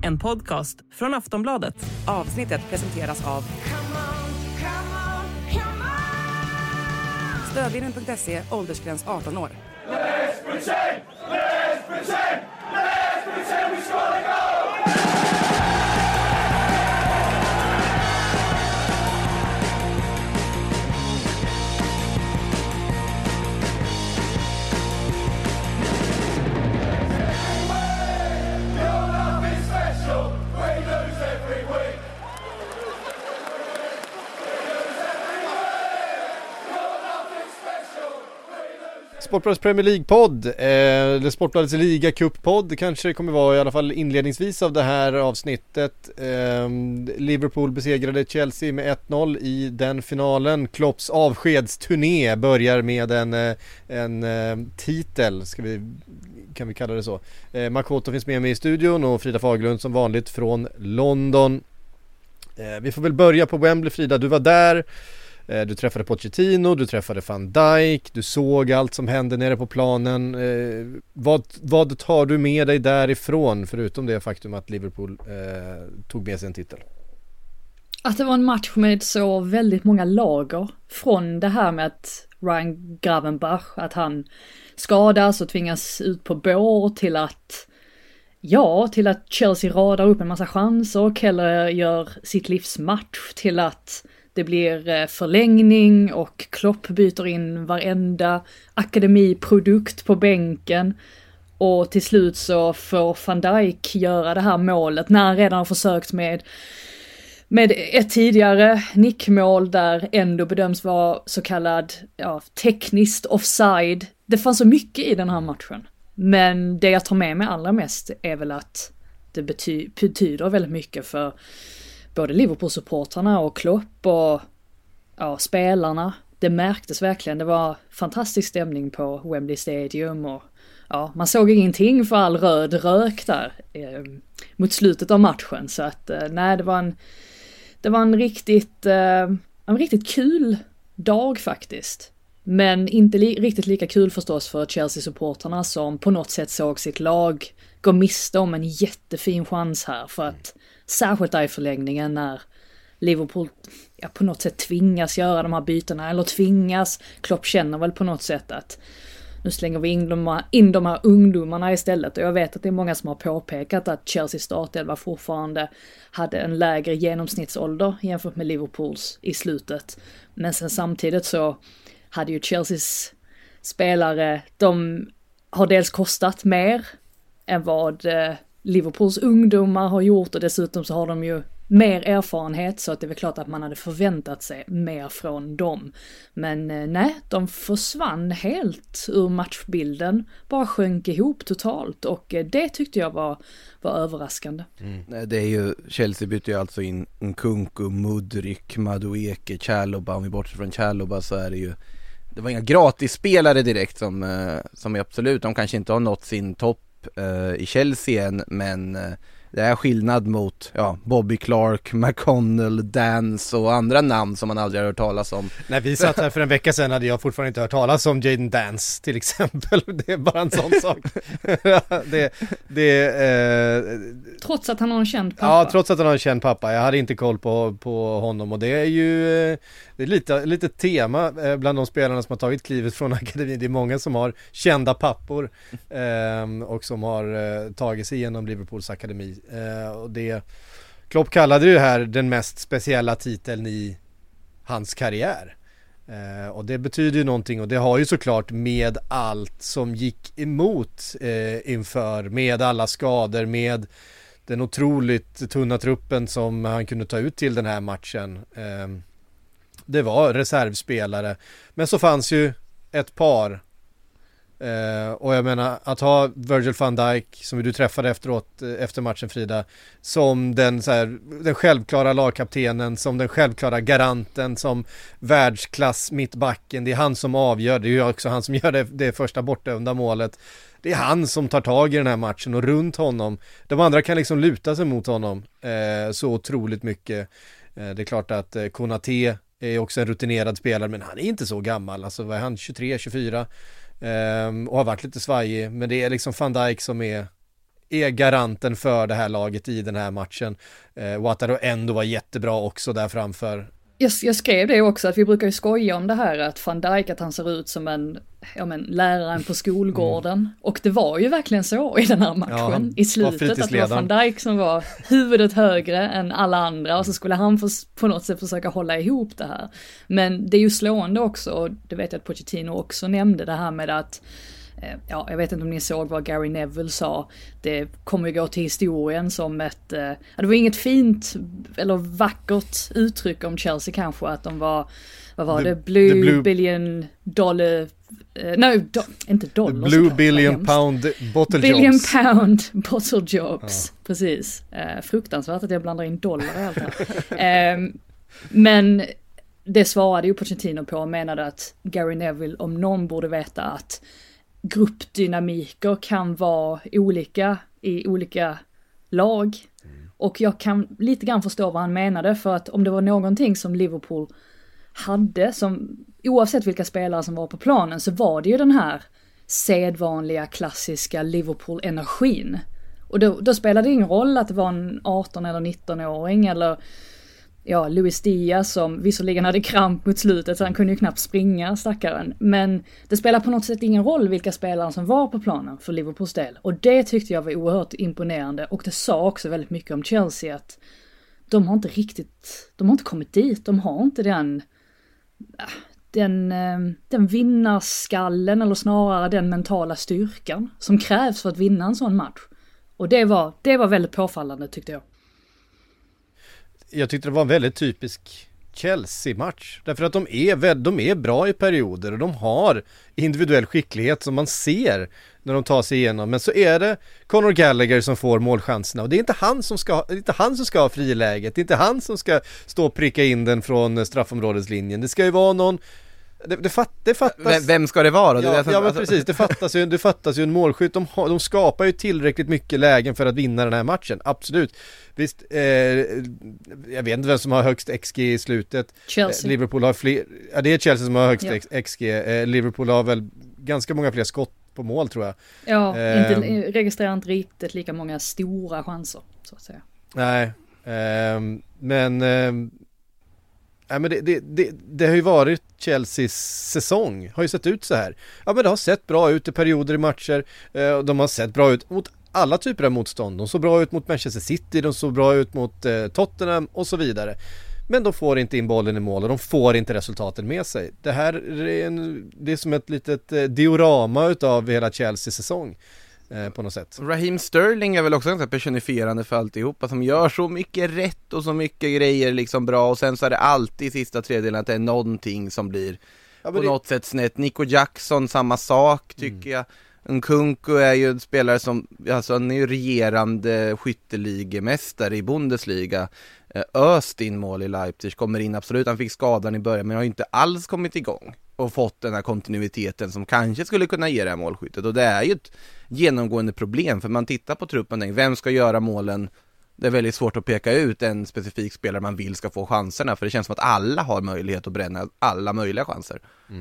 en podcast från Aftonbladet. Avsnittet presenteras av Stödlinjen.se, åldersgräns 18 år. Let's pretend, we score the goal! Sportbladets Premier League-podd, eller Sportbladets Liga-cup-podd kanske det kommer vara i alla fall inledningsvis av det här avsnittet. Liverpool besegrade Chelsea med 1-0 i den finalen. Klopps avskedsturné börjar med en titel, kan vi kalla det så. Makoto finns med mig i studion och Frida Faglund som vanligt från London. Vi får väl börja på Wembley. Frida, du var där. Du träffade Pochettino, du träffade Van Dijk, du såg allt som hände nere på planen. Vad tar du med dig därifrån förutom det faktum att Liverpool tog med sig en titel? Att det var en match med så väldigt många lager. Från det här med att Ryan Gravenberch, att han skadas och tvingas ut på bår, till att Chelsea radar upp en massa chanser och Keller gör sitt livs match, till att det blir förlängning och Klopp byter in varenda akademiprodukt på bänken. Och till slut så får Van Dijk göra det här målet när han redan har försökt med ett tidigare nickmål där ändå bedöms vara så kallad tekniskt offside. Det fanns så mycket i den här matchen. Men det jag tar med mig allra mest är väl att det betyder väldigt mycket för både Liverpool-supportrarna och Klopp och spelarna. Det märktes verkligen. Det var fantastisk stämning på Wembley Stadium och man såg ingenting för all röd rök där mot slutet av matchen. Så att det var en riktigt kul dag faktiskt. Men inte riktigt lika kul förstås för Chelsea-supportrarna som på något sätt såg sitt lag gå miste om en jättefin chans här, för att särskilt där i förlängningen när Liverpool på något sätt tvingas göra de här bytena, eller Klopp känner väl på något sätt att nu slänger vi in de här ungdomarna istället. Och jag vet att det är många som har påpekat att Chelsea startelva fortfarande hade en lägre genomsnittsålder jämfört med Liverpools i slutet. Men sen samtidigt så hade ju Chelseas spelare, de har dels kostat mer än vad Liverpools ungdomar har gjort, och dessutom så har de ju mer erfarenhet, så att det är väl klart att man hade förväntat sig mer från dem. Men nej, de försvann helt ur matchbilden, bara sjönk ihop totalt, och det tyckte jag var överraskande. Det är ju, Chelsea bytte ju alltså in Nkunku, Mudryk, Madueke, Chalobah. Om vi bortser från Chalobah så är det var inga gratisspelare direkt som är absolut, de kanske inte har nått sin topp i Chelsea än, men det är skillnad mot Bobby Clark, McConnell, Dance och andra namn som man aldrig har hört talas om. När vi satt här för en vecka sedan hade jag fortfarande inte hört talas om Jadon Dance till exempel. Det är bara en sån sak. Trots att han har en känd pappa. Ja, trots att han har en känd pappa. Jag hade inte koll på honom, och det är ju det är lite tema bland de spelarna som har tagit klivet från akademin. Det är många som har kända pappor och som har tagit sig igenom Liverpools akademi. Och Klopp kallade det här den mest speciella titeln i hans karriär. Och det betyder ju någonting, och det har ju såklart med allt som gick emot inför, med alla skador, med den otroligt tunna truppen som han kunde ta ut till den här matchen. Det var reservspelare, men så fanns ju ett par. Och jag menar, att ha Virgil van Dijk, som du träffade efter matchen, Frida, som den självklara lagkaptenen, som den självklara garanten, som världsklass mittbacken. Det är han som avgör. Det är ju också han som gör det första bortdömda målet. Det är han som tar tag i den här matchen, och runt honom, de andra kan liksom luta sig mot honom så otroligt mycket. Det är klart att Konaté är också en rutinerad spelare, men han är inte så gammal. Alltså vad är han, 23, 24? Och har varit lite svajig, men det är liksom Van Dijk som är är garanten för det här laget i den här matchen. Wataru ändå var jättebra också där framför. Jag skrev det också, att vi brukar ju skoja om det här att Van Dijk, att han ser ut som en läraren på skolgården. Och det var ju verkligen så i den här matchen i slutet, att det var Van Dijk som var huvudet högre än alla andra och så skulle han på något sätt försöka hålla ihop det här. Men det är ju slående också, och det vet jag att Pochettino också nämnde, det här med att jag vet inte om ni såg vad Gary Neville sa. Det kommer ju gå till historien som ett... det var inget fint eller vackert uttryck om Chelsea kanske, att de var... Vad var det? Blue billion dollar... inte dollar. Blue billion pound bottle billion jobs. Pound bottle jobs. Ja. Precis. Fruktansvärt att jag blandar in dollar i allt här. Men det svarade ju Pochettino på och menade att Gary Neville om någon borde veta att gruppdynamiker kan vara olika i olika lag. Och jag kan lite grann förstå vad han menade, för att om det var någonting som Liverpool hade, som oavsett vilka spelare som var på planen, så var det ju den här sedvanliga klassiska Liverpool-energin. Och då spelade det ingen roll att det var en 18 eller 19-åring eller Luis Diaz som visserligen hade kramp mot slutet så han kunde ju knappt springa, stackaren. Men det spelar på något sätt ingen roll vilka spelare som var på planen för Liverpools del. Och det tyckte jag var oerhört imponerande. Och det sa också väldigt mycket om Chelsea, att de har inte kommit dit. De har inte den vinnarskallen, eller snarare den mentala styrkan som krävs för att vinna en sån match. Och det var väldigt påfallande, tyckte jag. Jag tyckte det var en väldigt typisk Chelsea-match. Därför att de är bra i perioder och de har individuell skicklighet som man ser när de tar sig igenom. Men så är det Conor Gallagher som får målchanserna. Och det är inte han som ska ha friläget. Det är inte han som ska stå och pricka in den från straffområdeslinjen. Det ska ju vara någon... Det fattas... Vem ska det vara då? Men precis, det fattas ju en målskytt. De skapar ju tillräckligt mycket lägen för att vinna den här matchen, absolut. Visst, jag vet inte vem som har högst XG i slutet. Chelsea. Liverpool har fler, det är Chelsea som har högst XG. Liverpool har väl ganska många fler skott på mål, tror jag. Ja, registrerar inte riktigt lika många stora chanser, så att säga. Nej, men det har ju varit Chelseas säsong, har ju sett ut så här. Ja, men det har sett bra ut i perioder i matcher. De har sett bra ut mot alla typer av motstånd. De såg bra ut mot Manchester City, de såg bra ut mot Tottenham och så vidare. Men de får inte in bollen i mål och de får inte resultaten med sig. Det här det är som ett litet diorama utav hela Chelseas säsong. På något sätt. Raheem Sterling är väl också ganska personifierande för alltihopa, som gör så mycket rätt och så mycket grejer liksom bra, och sen så är det alltid i sista tredjedelen att det är någonting som blir på något sätt snett. Nico Jackson, samma sak tycker jag. Nkunku är ju en spelare som, alltså han är ju regerande skytteligemästare i Bundesliga. Öst in mål i Leipzig, kommer in absolut, han fick skadan i början men har ju inte alls kommit igång och fått den här kontinuiteten som kanske skulle kunna ge det här målskyttet. Och det är ju ett genomgående problem, för man tittar på truppen och tänker, vem ska göra målen? Det är väldigt svårt att peka ut en specifik spelare man vill ska få chanserna, för det känns som att alla har möjlighet att bränna alla möjliga chanser.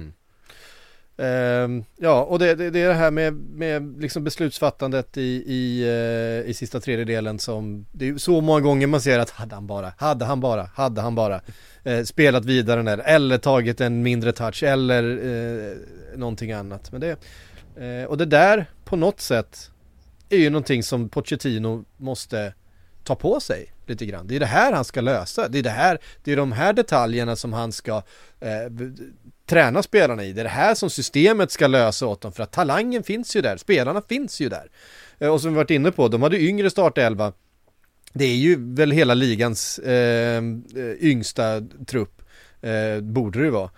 Och det är det här med liksom beslutsfattandet i sista tredjedelen, som det är så många gånger man ser att hade han bara spelat vidare där, eller tagit en mindre touch eller någonting annat. Men och det där på något sätt är ju någonting som Pochettino måste ta på sig lite grann. Det är det här han ska lösa. Det är de här detaljerna som han ska träna spelarna i. Det är det här som systemet ska lösa åt dem, för att talangen finns ju där. Spelarna finns ju där. Och som vi varit inne på, de hade yngre startelva. Det är ju väl hela ligans yngsta trupp. Borde det vara.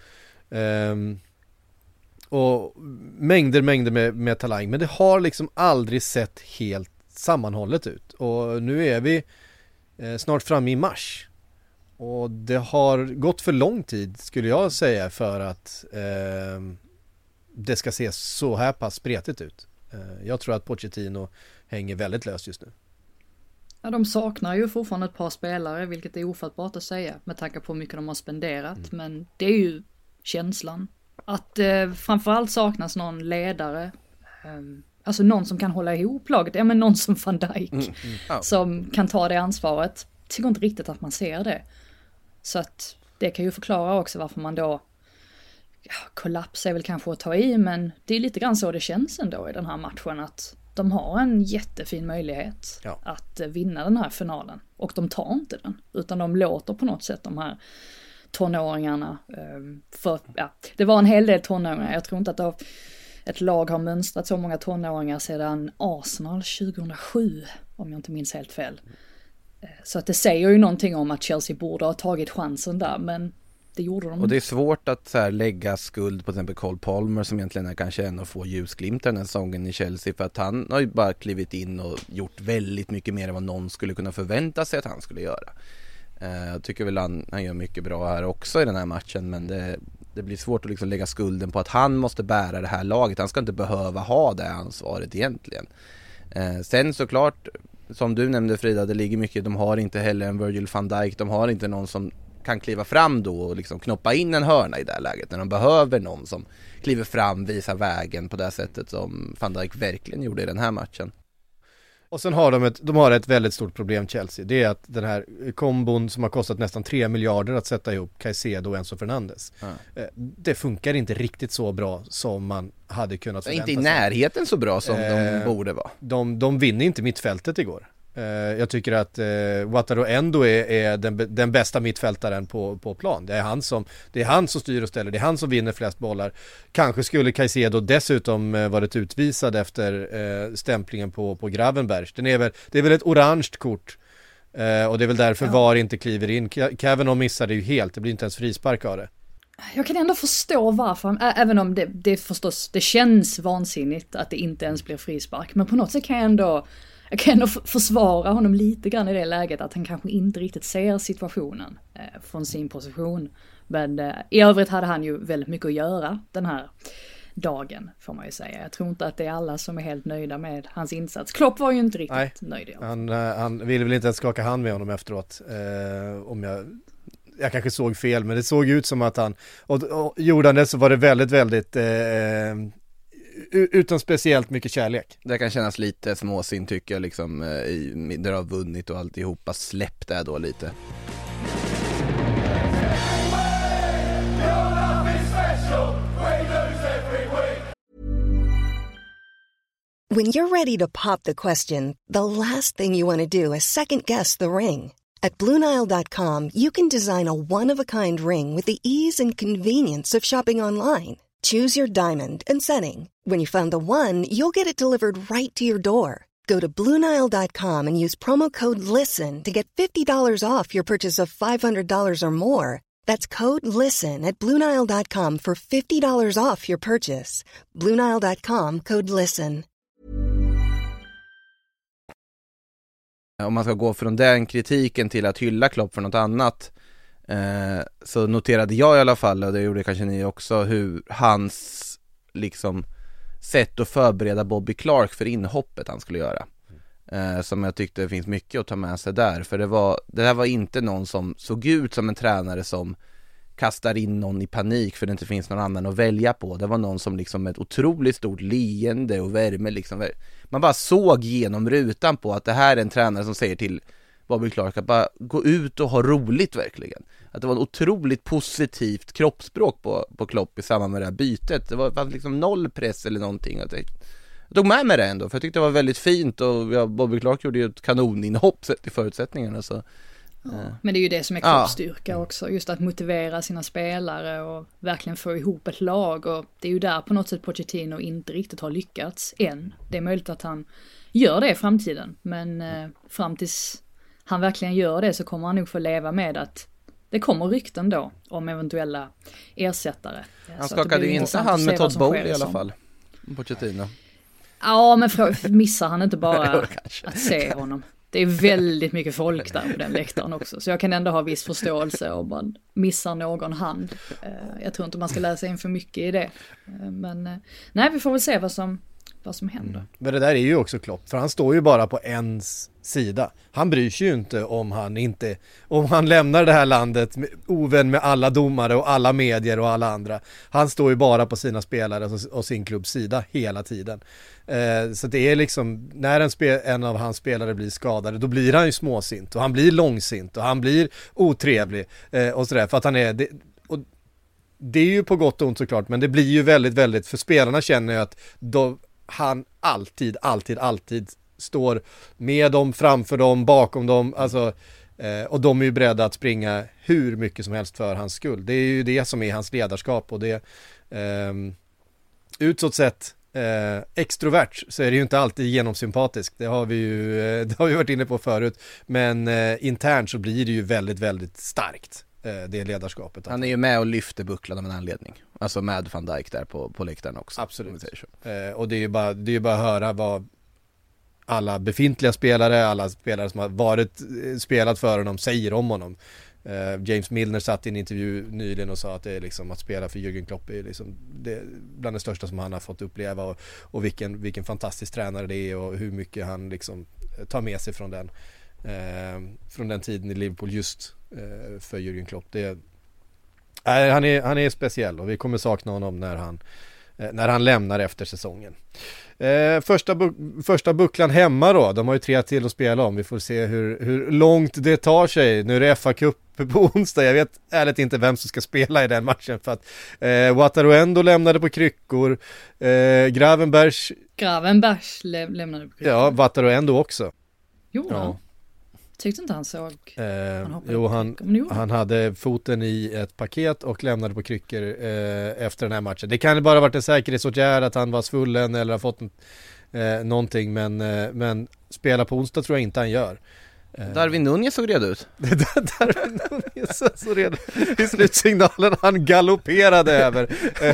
Och mängder med talang. Men det har liksom aldrig sett helt sammanhållet ut. Och nu är vi snart framme i mars. Och det har gått för lång tid, skulle jag säga, för att det ska se så här pass spretigt ut. Jag tror att Pochettino hänger väldigt löst just nu. Ja, de saknar ju fortfarande ett par spelare, vilket är ofattbart att säga med tanke på hur mycket de har spenderat. Men det är ju känslan. Att framförallt saknas någon ledare. Alltså någon som kan hålla ihop laget, ja men någon som Van Dijk som kan ta det ansvaret. Tycker inte riktigt att man ser det. Så att det kan ju förklara också varför man då, kollaps är väl kanske att ta i, men det är lite grann så det känns ändå i den här matchen, att de har en jättefin möjlighet att vinna den här finalen. Och de tar inte den, utan de låter på något sätt de här tonåringarna, för det var en hel del tonåringar. Jag tror inte att ett lag har mönstrat så många tonåringar sedan Arsenal 2007, om jag inte minns helt fel. Så att det säger ju någonting om att Chelsea borde ha tagit chansen där, men det gjorde de. Och det är svårt att så här lägga skuld på till exempel Cole Palmer, som egentligen är kanske en av få ljusglimtar den här säsongen i Chelsea, för att han har ju bara klivit in och gjort väldigt mycket mer än vad någon skulle kunna förvänta sig att han skulle göra. Jag tycker väl han gör mycket bra här också i den här matchen, men det blir svårt att liksom lägga skulden på att han måste bära det här laget. Han ska inte behöva ha det ansvaret egentligen. Sen såklart, som du nämnde Frida, det ligger mycket, de har inte heller en Virgil van Dijk, de har inte någon som kan kliva fram då och liksom knoppa in en hörna i det här läget, när de behöver någon som kliver fram, visar vägen på det sättet som van Dijk verkligen gjorde i den här matchen. Och sen har de har ett väldigt stort problem, Chelsea. Det är att den här kombon som har kostat nästan 3 miljarder att sätta ihop, Caicedo och Enzo Fernandes, det funkar inte riktigt så bra som man hade kunnat förvänta sig. Inte i närheten så bra som de borde vara. De vinner inte mittfältet igår. Jag tycker att Wataru Endo är den bästa mittfältaren på plan. Det är han som styr och ställer, det är han som vinner flest bollar. Kanske skulle Caicedo dessutom varit utvisad efter stämplingen på Gravenberch. Det är väl ett orange kort, och det är väl därför VAR inte kliver in. Kavanaugh missar det ju helt, det blir inte ens frispark av det. Jag kan ändå förstå varför, även om det förstås, det känns vansinnigt att det inte ens blir frispark, men på något sätt kan jag ändå försvara honom lite grann i det läget, att han kanske inte riktigt ser situationen från sin position. Men i övrigt hade han ju väldigt mycket att göra den här dagen, får man ju säga. Jag tror inte att det är alla som är helt nöjda med hans insats. Klopp var ju inte riktigt nöjd. Han ville väl inte ens skaka hand med honom efteråt, om jag kanske såg fel, men det såg ut som att han, och gjorde han det så var det väldigt, väldigt utan speciellt mycket kärlek. Det kan kännas lite småsint tycker jag, liksom, där du har vunnit och alltihopa, släpp det då lite. When you're ready to pop the question, the last thing you want to do is second guess the ring. At BlueNile.com you can design a one-of-a-kind ring with the ease and convenience of shopping online. Choose your diamond and setting. When you find the one, you'll get it delivered right to your door. Go to BlueNile.com and use promo code LISTEN to get $50 off your purchase of $500 or more. That's code LISTEN at BlueNile.com for $50 off your purchase. BlueNile.com, code LISTEN. Om man ska gå från den kritiken till att hylla Klopp för något annat, så noterade jag i alla fall, och det gjorde kanske ni också, hur hans liksom sätt att förbereda Bobby Clark för inhoppet han skulle göra, som jag tyckte det finns mycket att ta med sig där, för det här var inte någon som såg ut som en tränare som kastar in någon i panik för det inte finns någon annan att välja på. Det var någon som liksom med ett otroligt stort leende och värme liksom, man bara såg genom rutan på att det här är en tränare som säger till Bobby Clark att bara gå ut och ha roligt verkligen. Att det var en otroligt positivt kroppsspråk på Klopp i samband med det här bytet. Det var liksom noll press eller någonting. Jag tog med mig det ändå, för jag tyckte det var väldigt fint, och Bobby Clark gjorde ju ett kanoninhopp sett i förutsättningarna. Så. Men det är ju det som är kroppsstyrka också, just att motivera sina spelare och verkligen få ihop ett lag, och det är ju där på något sätt Pochettino inte riktigt har lyckats än. Det är möjligt att han gör det i framtiden, men fram tills han verkligen gör det så kommer han nog få leva med att det kommer rykten då om eventuella ersättare. Han skakade ju inte hand med Todd Bowley i alla fall, Pochettino. Ja, men missar han inte bara att se honom. Det är väldigt mycket folk där på den läktaren också. Så jag kan ändå ha viss förståelse om man missar någon hand. Jag tror inte man ska läsa in för mycket i det. Men nej, vi får väl se vad som vad som händer. Men det där är ju också Klopp, för han står ju bara på en sida. Han bryr sig ju inte om han lämnar det här landet med, ovän med alla domare och alla medier och alla andra. Han står ju bara på sina spelare och sin klubbs sida hela tiden. Så det är liksom, när en av hans spelare blir skadade, då blir han ju småsint och han blir långsint och han blir otrevlig och sådär, för att han är det är ju på gott och ont såklart, men det blir ju väldigt, väldigt, för spelarna känner ju att han alltid står med dem, framför dem, bakom dem, alltså, och de är ju beredda att springa hur mycket som helst för hans skull. Det är ju det som är hans ledarskap, och det utåt sett extrovert så är det ju inte alltid genomsympatiskt. Det har vi varit inne på förut, men internt så blir det ju väldigt, väldigt starkt. Det ledarskapet. Han är ju med och lyfter bucklan av en anledning. Alltså med Van Dijk där på läktaren också. Absolut. Och det är ju bara att höra vad alla befintliga spelare, alla spelare som har spelat för honom säger om honom. James Milner satt i en intervju nyligen och sa att det är liksom, att spela för Jürgen Klopp är liksom det bland det största som han har fått uppleva, och vilken fantastisk tränare det är, och hur mycket han liksom tar med sig från den tiden i Liverpool just för Jürgen Klopp. Han är speciell, och vi kommer sakna honom när han lämnar efter säsongen. Första bucklan hemma då, de har ju 3 till att spela om. Vi får se hur långt det tar sig. Nu är det FA-cup på onsdag. Jag vet ärligt inte vem som ska spela i den matchen, för att Wataruendo lämnade på kryckor, Gravenberch lämnade på kryckor. Ja, Wataruendo också. Jo, tyckte inte han såg han hade foten i ett paket och lämnade på kryckor efter den här matchen. Det kan bara varit en säkerhetsåtgärd att han var svullen eller har fått någonting, men spela på onsdag tror jag inte han gör. Darwin Nunez såg redo ut. Darwin Nunez såg redo i slutsignalen. Han galopperade över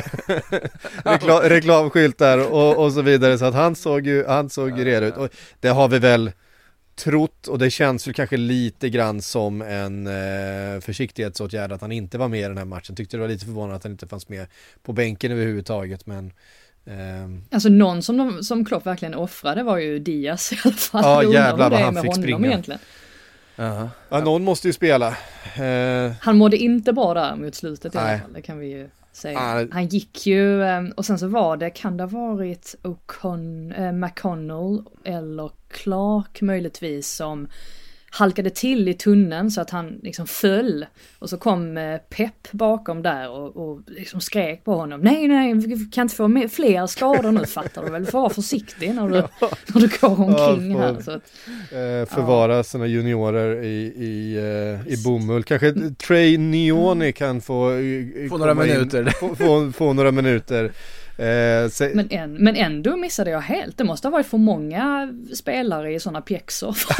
reklamskyltar och så vidare, så att han såg redo ut. Och det har vi väl trott, och det känns väl kanske lite grann som en försiktighetsåtgärd att han inte var med i den här matchen. Tyckte det var lite förvånande att han inte fanns med på bänken överhuvudtaget, men alltså någon som Klopp verkligen offrade var ju Diaz i alla fall. Ja, jävlar vad han fick springa egentligen. Ja, någon måste ju spela. Han mådde inte bra där mot slutet i alla fall, det kan vi ju säga. Han gick ju, och sen så kan det ha varit McConnell eller Clark möjligtvis som halkade till i tunneln så att han liksom föll, och så kom Pep bakom där och liksom skrek på honom: nej, vi kan inte få fler skador nu, fattar du väl, får vara försiktig när du går omkring här. Så att, förvara sina juniorer i bomull. Kanske Trey Nioni kan få några minuter. Få några minuter. Men ändå missade jag helt. Det måste ha varit för många spelare i sådana pjäxor för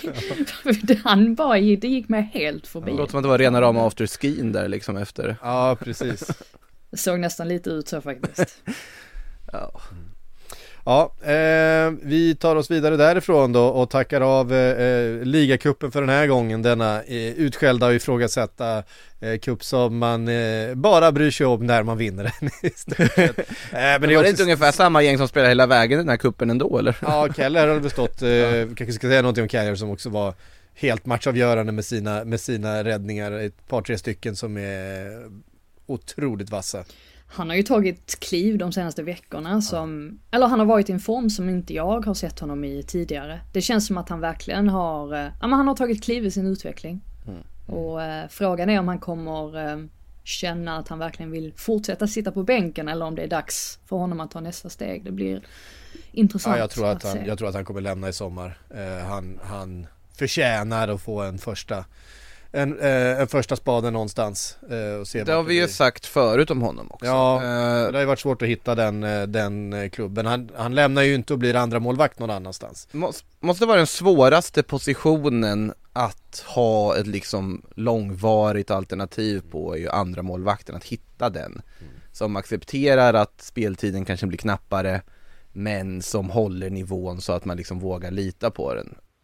att det gick med helt förbi. Det låter som att det var rena rama afterskin där liksom efter. Ja, precis. Det såg nästan lite ut så faktiskt. Ja, vi tar oss vidare därifrån då och tackar av ligacupen för den här gången, denna utskällda och ifrågasätta cup som man bara bryr sig om när man vinner den. Men det är inte ungefär samma gäng som spelar hela vägen den här cupen ändå, eller? Ja, Keller har bestått, kanske ska säga någonting om Keller som också var helt matchavgörande med sina räddningar, ett par 3 stycken som är otroligt vassa. Han har ju tagit kliv de senaste veckorna eller han har varit i en form som inte jag har sett honom i tidigare. Det känns som att han verkligen han har tagit kliv i sin utveckling. Och frågan är om han kommer känna att han verkligen vill fortsätta sitta på bänken, eller om det är dags för honom att ta nästa steg. Det blir intressant. Jag tror att han kommer lämna i sommar. Han förtjänar att få en första spaden någonstans och se. Det har vi ju sagt förut om honom också. Ja, det har ju varit svårt att hitta den klubben. Han lämnar ju inte och blir andra målvakt någon annanstans. Måste vara den svåraste positionen att ha ett liksom långvarigt alternativ på, är ju andra målvakten, att hitta den som accepterar att speltiden kanske blir knappare, men som håller nivån så att man liksom vågar lita på den.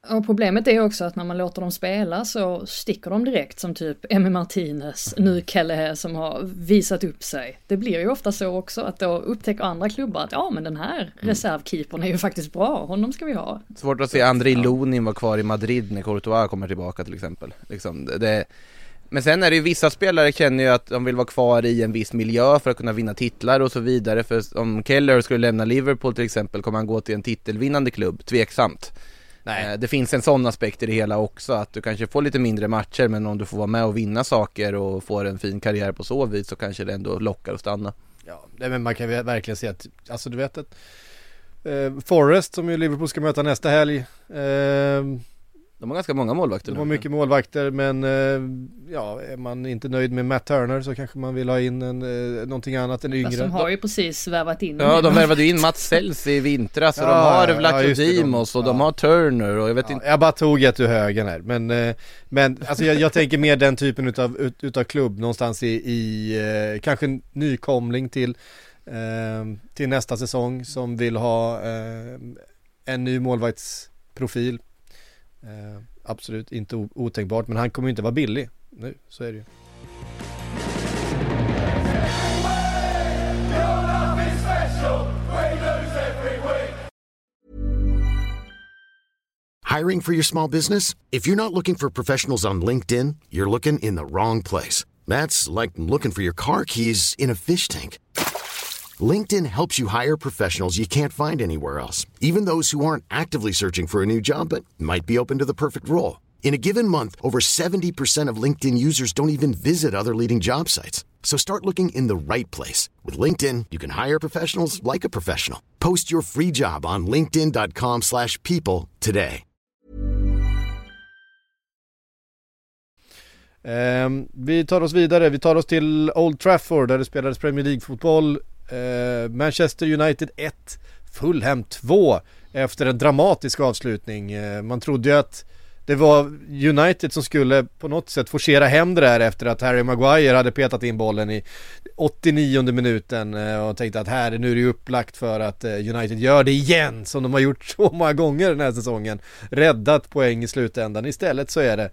Och problemet är också att när man låter dem spela så sticker de direkt, som typ Emi Martinez, nu Kelleher som har visat upp sig. Det blir ju ofta så också att då upptäcker andra klubbar att ja, men den här reservkeepern är ju faktiskt bra, honom ska vi ha. Svårt att se Andrei Lunin vara kvar i Madrid när Courtois kommer tillbaka till exempel. Liksom, men sen är det ju vissa spelare känner ju att de vill vara kvar i en viss miljö för att kunna vinna titlar och så vidare. För om Keller skulle lämna Liverpool till exempel, kommer han gå till en titelvinnande klubb? Tveksamt. Nej. Det finns en sån aspekt i det hela också, att du kanske får lite mindre matcher, men om du får vara med och vinna saker och får en fin karriär på så vis, så kanske det ändå lockar att stanna. Ja, men man kan verkligen se att, alltså du vet att Forrest som ju Liverpool ska möta nästa helg, de har ganska många målvakter. De har mycket målvakter, men ja, är man inte nöjd med Matt Turner så kanske man vill ha in någonting annat än yngre. De har ju precis värvat in. Ja, de värvade in Mats Sells i vintras, och de har Vlaco Dimos och de har Turner och jag vet inte. Jag bara tog ett ur högen här, men alltså jag tänker mer den typen utav klubb någonstans i kanske en nykomling till nästa säsong som vill ha en ny målvaktsprofil. Absolut inte otänkbart, men han kommer ju inte vara billig nu, så är det ju. Hiring for your small business? If you're not looking for professionals on LinkedIn, you're looking in the wrong place. That's like looking for your car keys in a fish tank. LinkedIn helps you hire professionals you can't find anywhere else, even those who aren't actively searching for a new job but might be open to the perfect role. In a given month, over 70% of LinkedIn users don't even visit other leading job sites. So start looking in the right place. With LinkedIn, you can hire professionals like a professional. Post your free job on linkedin.com/people today. Vi tar oss vidare. Vi tar oss till Old Trafford där det spelades Premier League-fotboll. Manchester United 1, Fulham 2 efter en dramatisk avslutning. Man trodde ju att det var United som skulle på något sätt forcera hem det där efter att Harry Maguire hade petat in bollen i 89:e minuten och tänkte att nu är det upplagt för att United gör det igen som de har gjort så många gånger den här säsongen. Räddat poäng i slutändan. Istället så är det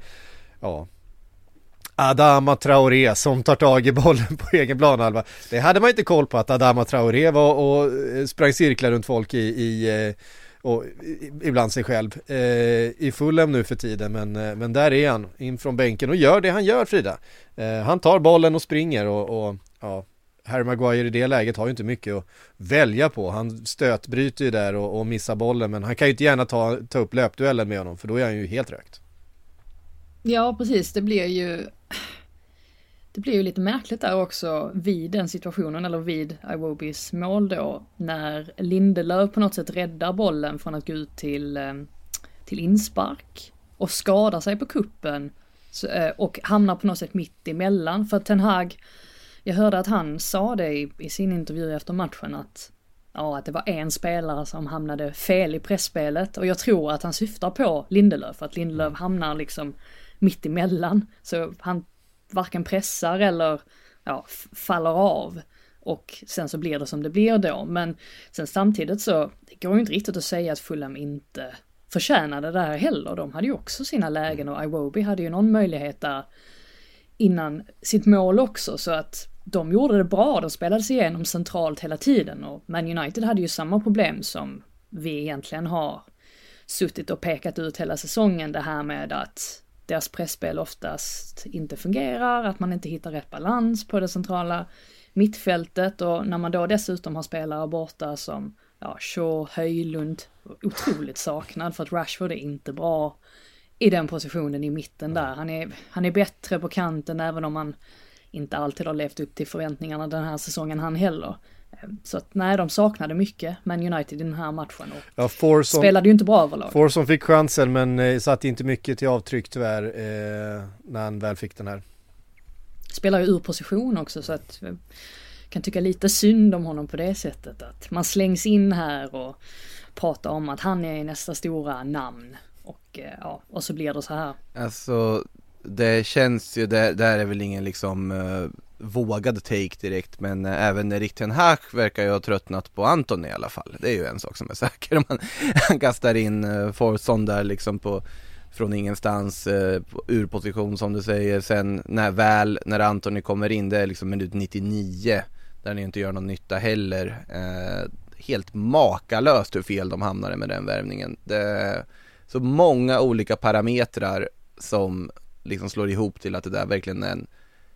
Adama Traoré som tar tag i bollen på egen planhalva. Det hade man inte koll på, att Adama Traoré var och sprang cirklar runt folk och ibland sig själv i Fulham nu för tiden, men där är han in från bänken och gör det han gör, Frida. Han tar bollen och springer och Harry Maguire i det läget har ju inte mycket att välja på. Han stötbryter ju där och missar bollen, men han kan ju inte gärna ta upp löpduellen med honom, för då är han ju helt rökt. Ja, precis. Det blir ju lite märkligt där också vid den situationen, eller vid Iwobis mål då, när Lindelöf på något sätt räddar bollen från att gå ut till inspark och skadar sig på kuppen och hamnar på något sätt mitt emellan. För Ten Hag, jag hörde att han sa det i sin intervju efter matchen att det var en spelare som hamnade fel i pressspelet, och jag tror att han syftar på Lindelöf, att Lindelöf hamnar liksom mitt emellan, så han varken pressar eller faller av, och sen så blir det som det blir då. Men sen samtidigt så det går ju inte riktigt att säga att Fulham inte förtjänade det här heller. De hade ju också sina lägen, och Iwobi hade ju någon möjlighet där innan sitt mål också, så att de gjorde det bra. De spelade sig igenom centralt hela tiden, och Man United hade ju samma problem som vi egentligen har suttit och pekat ut hela säsongen, det här med att deras pressspel oftast inte fungerar, att man inte hittar rätt balans på det centrala mittfältet, och när man då dessutom har spelare borta som Shaw, Höjlund, otroligt saknad, för att Rashford är inte bra i den positionen i mitten där. Han är bättre på kanten, även om han inte alltid har levt upp till förväntningarna den här säsongen han heller. Så att de saknade mycket, men United i den här matchen och spelade ju inte bra överlag. Forson fick chansen, men satt inte mycket till avtryck tyvärr när han väl fick den här. Spelar ju ur position också, så att jag kan tycka lite synd om honom på det sättet, att man slängs in här och pratar om att han är nästa stora namn, och så blir det så här. Alltså, det känns ju, där är väl ingen liksom vågad take direkt, men även Erik Ten Hag verkar ju ha tröttnat på Antoni i alla fall. Det är ju en sak som är säker. Om han kastar in Forsson där liksom från ingenstans ur position som du säger. Sen när Antoni kommer in, det är liksom minut 99 där ni inte gör någon nytta heller. Helt makalöst hur fel de hamnade med den värvningen. Det är så många olika parametrar som liksom slår ihop till att det där verkligen är en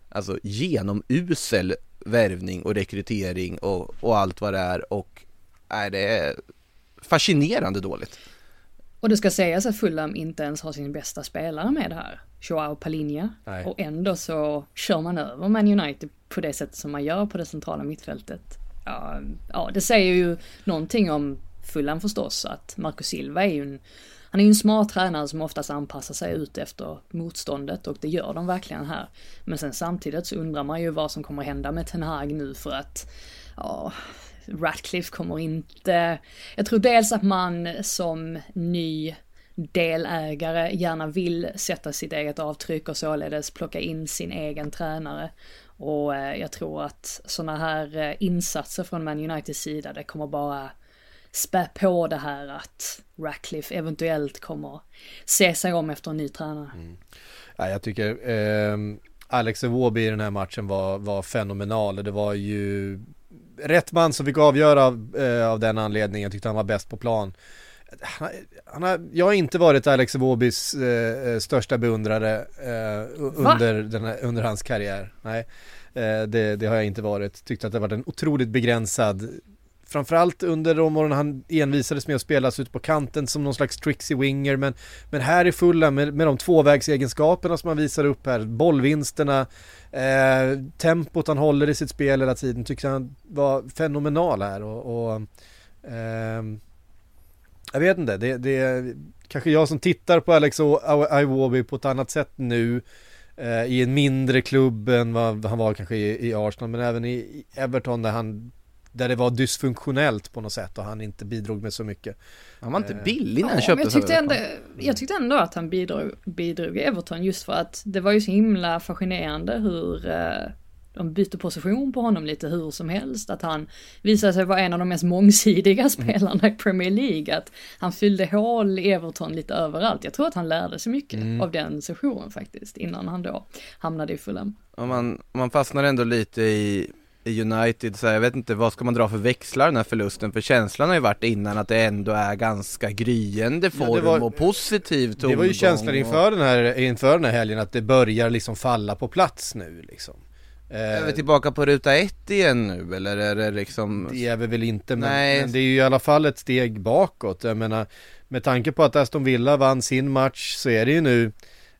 genomusel värvning och rekrytering och allt vad det är, och det är fascinerande dåligt. Och det ska sägas att Fulham inte ens har sin bästa spelare med det här, Joao Palhinha. Nej. Och ändå så kör man över Man United på det sättet som man gör på det centrala mittfältet. Ja, det säger ju någonting om Fulham förstås, att Marco Silva är ju en smart tränare som oftast anpassar sig ut efter motståndet, och det gör de verkligen här. Men sen samtidigt så undrar man ju vad som kommer hända med Ten Hag nu, för att Ratcliffe kommer inte... Jag tror dels att man som ny delägare gärna vill sätta sitt eget avtryck och således plocka in sin egen tränare. Och jag tror att såna här insatser från Man Uniteds sida, det kommer bara spä på det här att Ratcliffe eventuellt kommer se sig om efter en ny tränare. Ja, jag tycker Alex Iwobi i den här matchen var fenomenal. Det var ju rätt man som fick avgöra av den anledningen. Jag tyckte han var bäst på plan. Jag har inte varit Alex Iwobis största beundrare under hans karriär. Nej, det har jag inte varit. Tyckte att det var en otroligt begränsad, framförallt under de åren han envisades med att spelas ut på kanten som någon slags tricksy winger, men här är fulla med de tvåvägsegenskaperna som han visar upp här, bollvinsterna, tempot han håller i sitt spel hela tiden, tyckte han var fenomenal här, och jag vet inte, det är kanske jag som tittar på Alex Iwobi på ett annat sätt nu, i en mindre klubb än vad han var kanske i Arsenal, men även i Everton där det var dysfunktionellt på något sätt och han inte bidrog med så mycket. Han var inte billig när han köpte. Jag tyckte ändå att han bidrog i Everton, just för att det var ju så himla fascinerande hur de bytte position på honom lite hur som helst, att han visade sig vara en av de mest mångsidiga spelarna i Premier League, att han fyllde hål i Everton lite överallt. Jag tror att han lärde sig mycket av den sessionen faktiskt, innan han då hamnade i Fulham. Om man fastnar ändå lite i United, så jag vet inte vad ska man dra för växlar den här förlusten, för känslan har ju varit innan att det ändå är ganska gryende form och positiv tongång. Det var ju känslan inför den här helgen att det börjar liksom falla på plats nu liksom. Är vi tillbaka på ruta 1 igen nu, eller är det liksom... Det är vi väl inte, men det är ju i alla fall ett steg bakåt. Jag menar, med tanke på att Aston Villa vann sin match så är det ju nu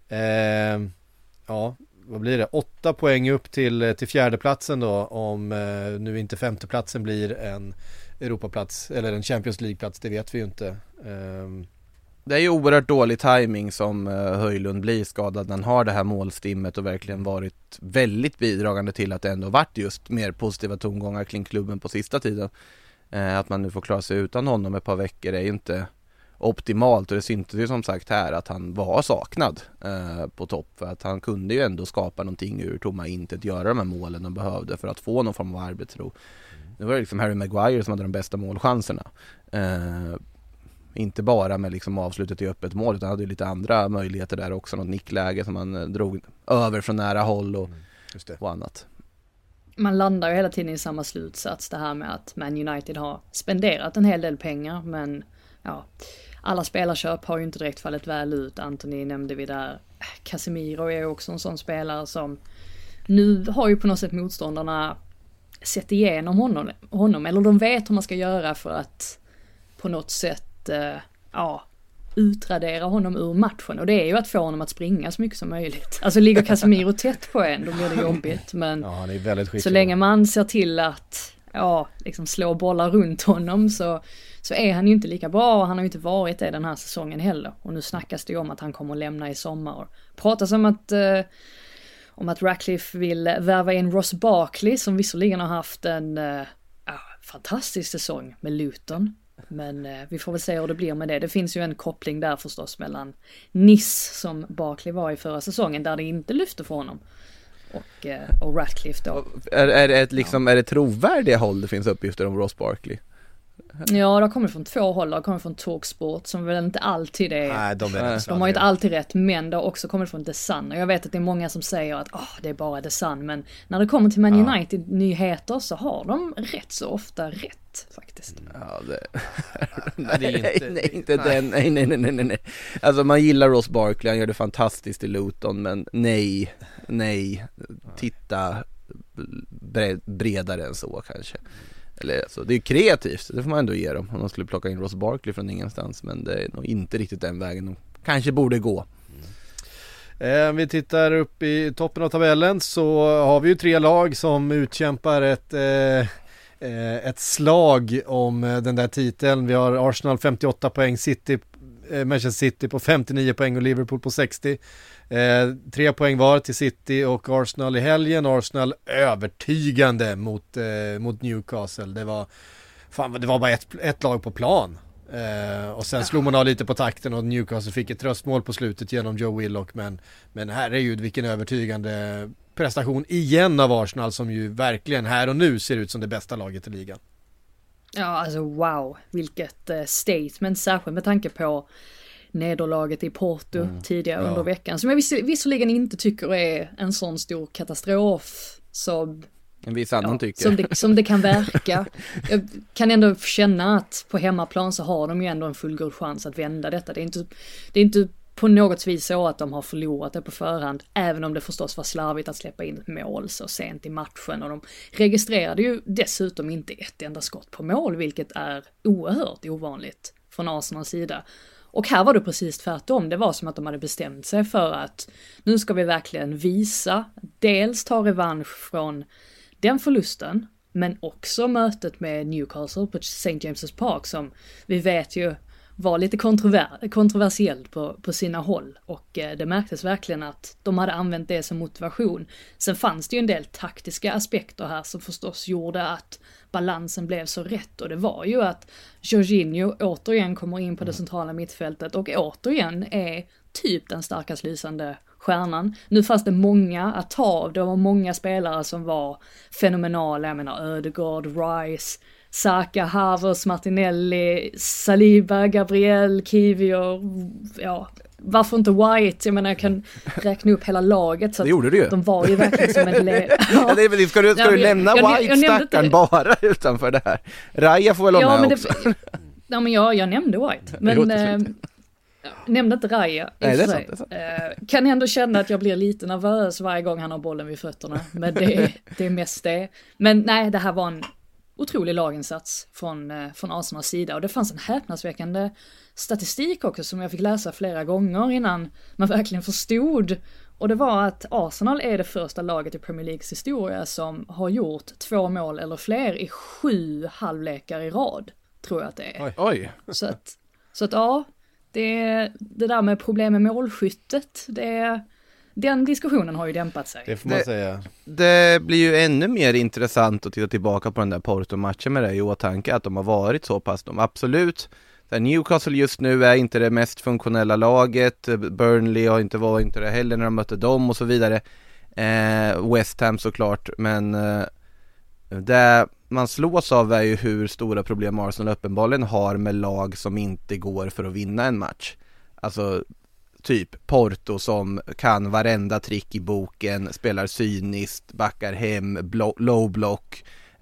vad blir det? 8 poäng upp till fjärdeplatsen då, om nu inte femteplatsen blir en Europaplats eller en Champions League-plats, det vet vi ju inte. Det är ju oerhört dålig timing som Höjlund blir skadad när han har det här målstimmet och verkligen varit väldigt bidragande till att det ändå varit just mer positiva tongångar kring klubben på sista tiden. Att man nu får klara sig utan honom ett par veckor är ju inte optimalt, och det syntes ju som sagt här att han var saknad på topp, för att han kunde ju ändå skapa någonting ur tomma intet, göra de här målen de behövde för att få någon form av arbetsro. Nu var det liksom Harry Maguire som hade de bästa målchanserna. Inte bara med liksom avslutet i öppet mål, utan hade ju lite andra möjligheter där också, något nickläge som han drog över från nära håll och annat. Man landar ju hela tiden i samma slutsats, det här med att Man United har spenderat en hel del pengar, men alla spelarköp har ju inte direkt fallit väl ut. Antoni nämnde vi där. Casemiro är också en sån spelare som nu har ju på något sätt motståndarna sett igenom honom, eller de vet hur man ska göra för att på något sätt utradera honom ur matchen, och det är ju att få honom att springa så mycket som möjligt. Alltså ligger Casemiro tätt på en, då blir det jobbigt, men han är väldigt skicklig. Så länge man ser till att liksom slå bollar runt honom så är han ju inte lika bra, och han har ju inte varit det den här säsongen heller. Och nu snackas det ju om att han kommer att lämna i sommar. Pratas om att Ratcliffe vill värva in Ross Barkley, som visserligen har haft en fantastisk säsong med Luton. Men vi får väl se hur det blir med det. Det finns ju en koppling där förstås mellan Nice som Barkley var i förra säsongen där det inte lyfte för honom. Och Ratcliffe då. Är det trovärdiga håll det finns uppgifter om Ross Barkley? Ja, det kommer från 2 håll. Det kommer från Talksport som väl inte alltid är... Nej, de har ju inte alltid rätt, men det har också kommit från The Sun. Och jag vet att det är många som säger att det är bara The Sun. Men när det kommer till Man United-nyheter så har de rätt så ofta rätt faktiskt. Ja, Nej. Alltså man gillar Ross Barkley, han gör det fantastiskt i Luton, men nej, titta bredare än så kanske. Eller alltså, det är kreativt, det får man ändå ge dem om de skulle plocka in Ross Barkley från ingenstans, men det är nog inte riktigt den vägen de kanske borde gå. Vi tittar upp i toppen av tabellen så har vi ju 3 lag som utkämpar ett slag om den där titeln. Vi har Arsenal 58 poäng, Manchester City på 59 poäng och Liverpool på 60. 3 poäng var till City och Arsenal i helgen. Arsenal övertygande mot Newcastle. Det var bara ett lag på plan. Och sen slog man av lite på takten och Newcastle fick ett tröstmål på slutet genom Joe Willock, men herregud vilken övertygande prestation igen av Arsenal som ju verkligen här och nu ser ut som det bästa laget i ligan. Ja, alltså wow, vilket statement, särskilt med tanke på nederlaget i Porto tidigare under veckan, som jag visserligen inte tycker är en sån stor katastrof som en viss annan tycker. Som det kan verka. Jag kan ändå känna att på hemmaplan så har de ju ändå en fullgod chans att vända detta. Det är inte på något vis så att de har förlorat det på förhand, även om det förstås var slarvigt att släppa in ett mål så sent i matchen, och de registrerade ju dessutom inte ett enda skott på mål, vilket är oerhört ovanligt från Arsenals sida. Och här var det precis tvärtom. Det var som att de hade bestämt sig för att nu ska vi verkligen visa, dels ta revansch från den förlusten, men också mötet med Newcastle på St. James's Park, som vi vet ju var lite kontroversiellt på sina håll, och det märktes verkligen att de hade använt det som motivation. Sen fanns det ju en del taktiska aspekter här som förstås gjorde att balansen blev så rätt, och det var ju att Jorginho återigen kommer in på det centrala mittfältet och återigen är typ den starkast lysande stjärnan. Nu fanns det många att ta av, det var många spelare som var fenomenala, jag menar Ödegaard, Rice, Saka, Havertz, Martinelli, Saliba, Gabriel, Kivior, ja, varför inte White? Jag menar, jag kan räkna upp hela laget, så det gjorde du ju. De var ju verkligen som en Ska du lämna White stackaren bara utanför det här? Raya får väl ha med också. Men jag nämnde White, men nämnde inte Raya. Nej, det är sant. Kan ändå känna att jag blir lite nervös varje gång han har bollen vid fötterna, men det är mest det. Men nej, det här var en otrolig laginsats från Arsenals sida, och det fanns en häpnadsväckande statistik också som jag fick läsa flera gånger innan man verkligen förstod, och det var att Arsenal är det första laget i Premier Leagues historia som har gjort 2 mål eller fler i 7 halvlekar i rad, tror jag att det är. Oj. Så att ja, det där med problem med målskyttet, den diskussionen har ju dämpat sig. Det får man säga. Det blir ju ännu mer intressant att titta tillbaka på den där Porto-matchen med det i åtanke att de har varit så pass. Absolut, Newcastle just nu är inte det mest funktionella laget. Burnley var inte det heller när de mötte dem och så vidare. West Ham såklart, men det man slås av är ju hur stora problem Arsenal uppenbarligen har med lag som inte går för att vinna en match. Alltså typ Porto som kan varenda trick i boken, spelar cyniskt, backar hem, low block,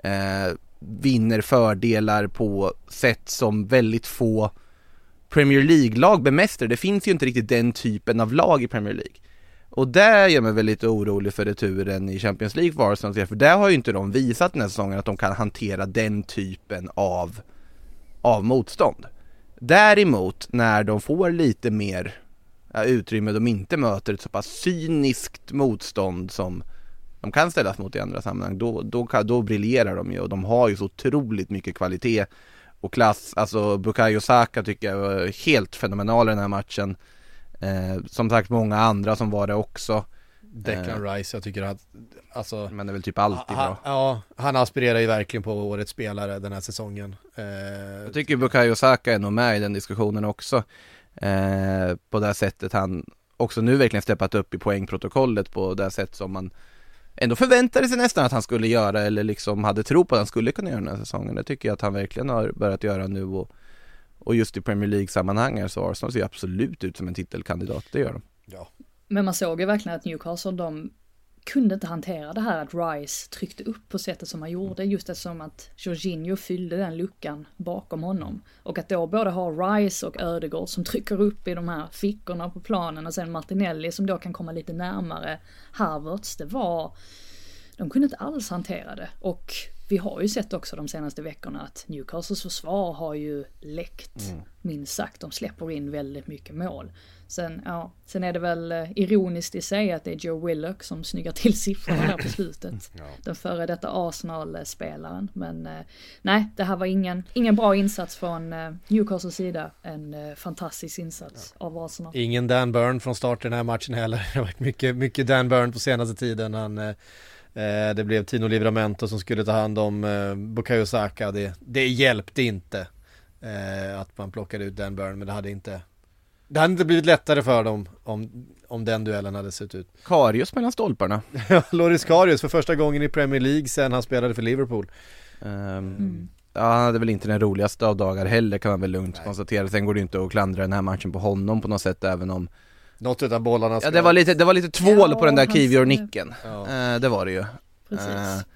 vinner fördelar på sätt som väldigt få Premier League-lag bemästrar. Det finns ju inte riktigt den typen av lag i Premier League. Och där gör mig väl lite orolig för returen i Champions League för Arsenal, för där har ju inte de visat den här säsongen att de kan hantera den typen av motstånd. Däremot när de får lite mer utrymme, de inte möter ett så pass cyniskt motstånd som de kan ställas mot i andra sammanhang, då briljerar de ju, och de har ju så otroligt mycket kvalitet och klass. Alltså Bukayo Saka tycker jag var helt fenomenal i den här matchen. Som sagt, många andra som var det också. Declan Rice, jag tycker att alltså, men det är väl typ alltid bra. Ja, han aspirerar ju verkligen på årets spelare den här säsongen. Jag tycker Bukayo Saka är nog med i den diskussionen också. På det här sättet han också nu verkligen steppat upp i poängprotokollet på det sätt som man ändå förväntade sig nästan att han skulle göra, eller liksom hade tro på att han skulle kunna göra den här säsongen. Det tycker jag att han verkligen har börjat göra nu, och just i Premier League-sammanhang så Arsenal ser absolut ut som en titelkandidat, det gör de. Ja. Men man såg ju verkligen att Newcastle, de kunde inte hantera det här att Rice tryckte upp på sättet som han gjorde, just eftersom att Jorginho fyllde den luckan bakom honom. Och att då både ha Rice och Ödegaard som trycker upp i de här fickorna på planen, och sen Martinelli som då kan komma lite närmare Havertz, de kunde inte alls hantera det. Och vi har ju sett också de senaste veckorna att Newcastles försvar har ju läckt, minst sagt. De släpper in väldigt mycket mål. Sen är det väl ironiskt i sig att det är Joe Willock som snyggar till siffrorna här på slutet. Den före detta Arsenal-spelaren. Men nej, det här var ingen bra insats från Newcastles sida. En fantastisk insats av Arsenal. Ingen Dan Burn från start i den här matchen heller. Det har varit mycket Dan Burn på senaste tiden. Det blev Tino Livramento som skulle ta hand om Bukayo Saka. Det hjälpte inte att man plockade ut Dan Burn, men det hade inte blivit lättare för dem om den duellen hade sett ut. Karius mellan stolparna. Loris Karius för första gången i Premier League sen han spelade för Liverpool. Ja, han hade väl inte den roligaste av dagar heller, kan man väl lugnt konstatera. Sen går det inte att klandra den här matchen på honom på något sätt, även om något utav bollarna det var lite tvål på den där Kivior-nicken. Det var det ju. Precis.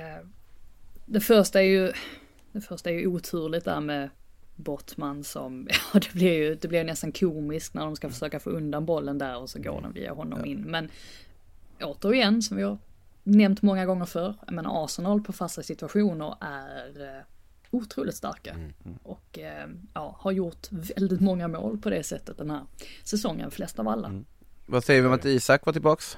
Det första är ju oturligt där med Bottman som, det blir nästan komiskt när de ska försöka få undan bollen där och så går den via honom in. Men återigen, som vi har nämnt många gånger förr, men Arsenal på fasta situationer är otroligt starka och har gjort väldigt många mål på det sättet den här säsongen, flest av alla. Vad säger vi om att Isak var tillbaks?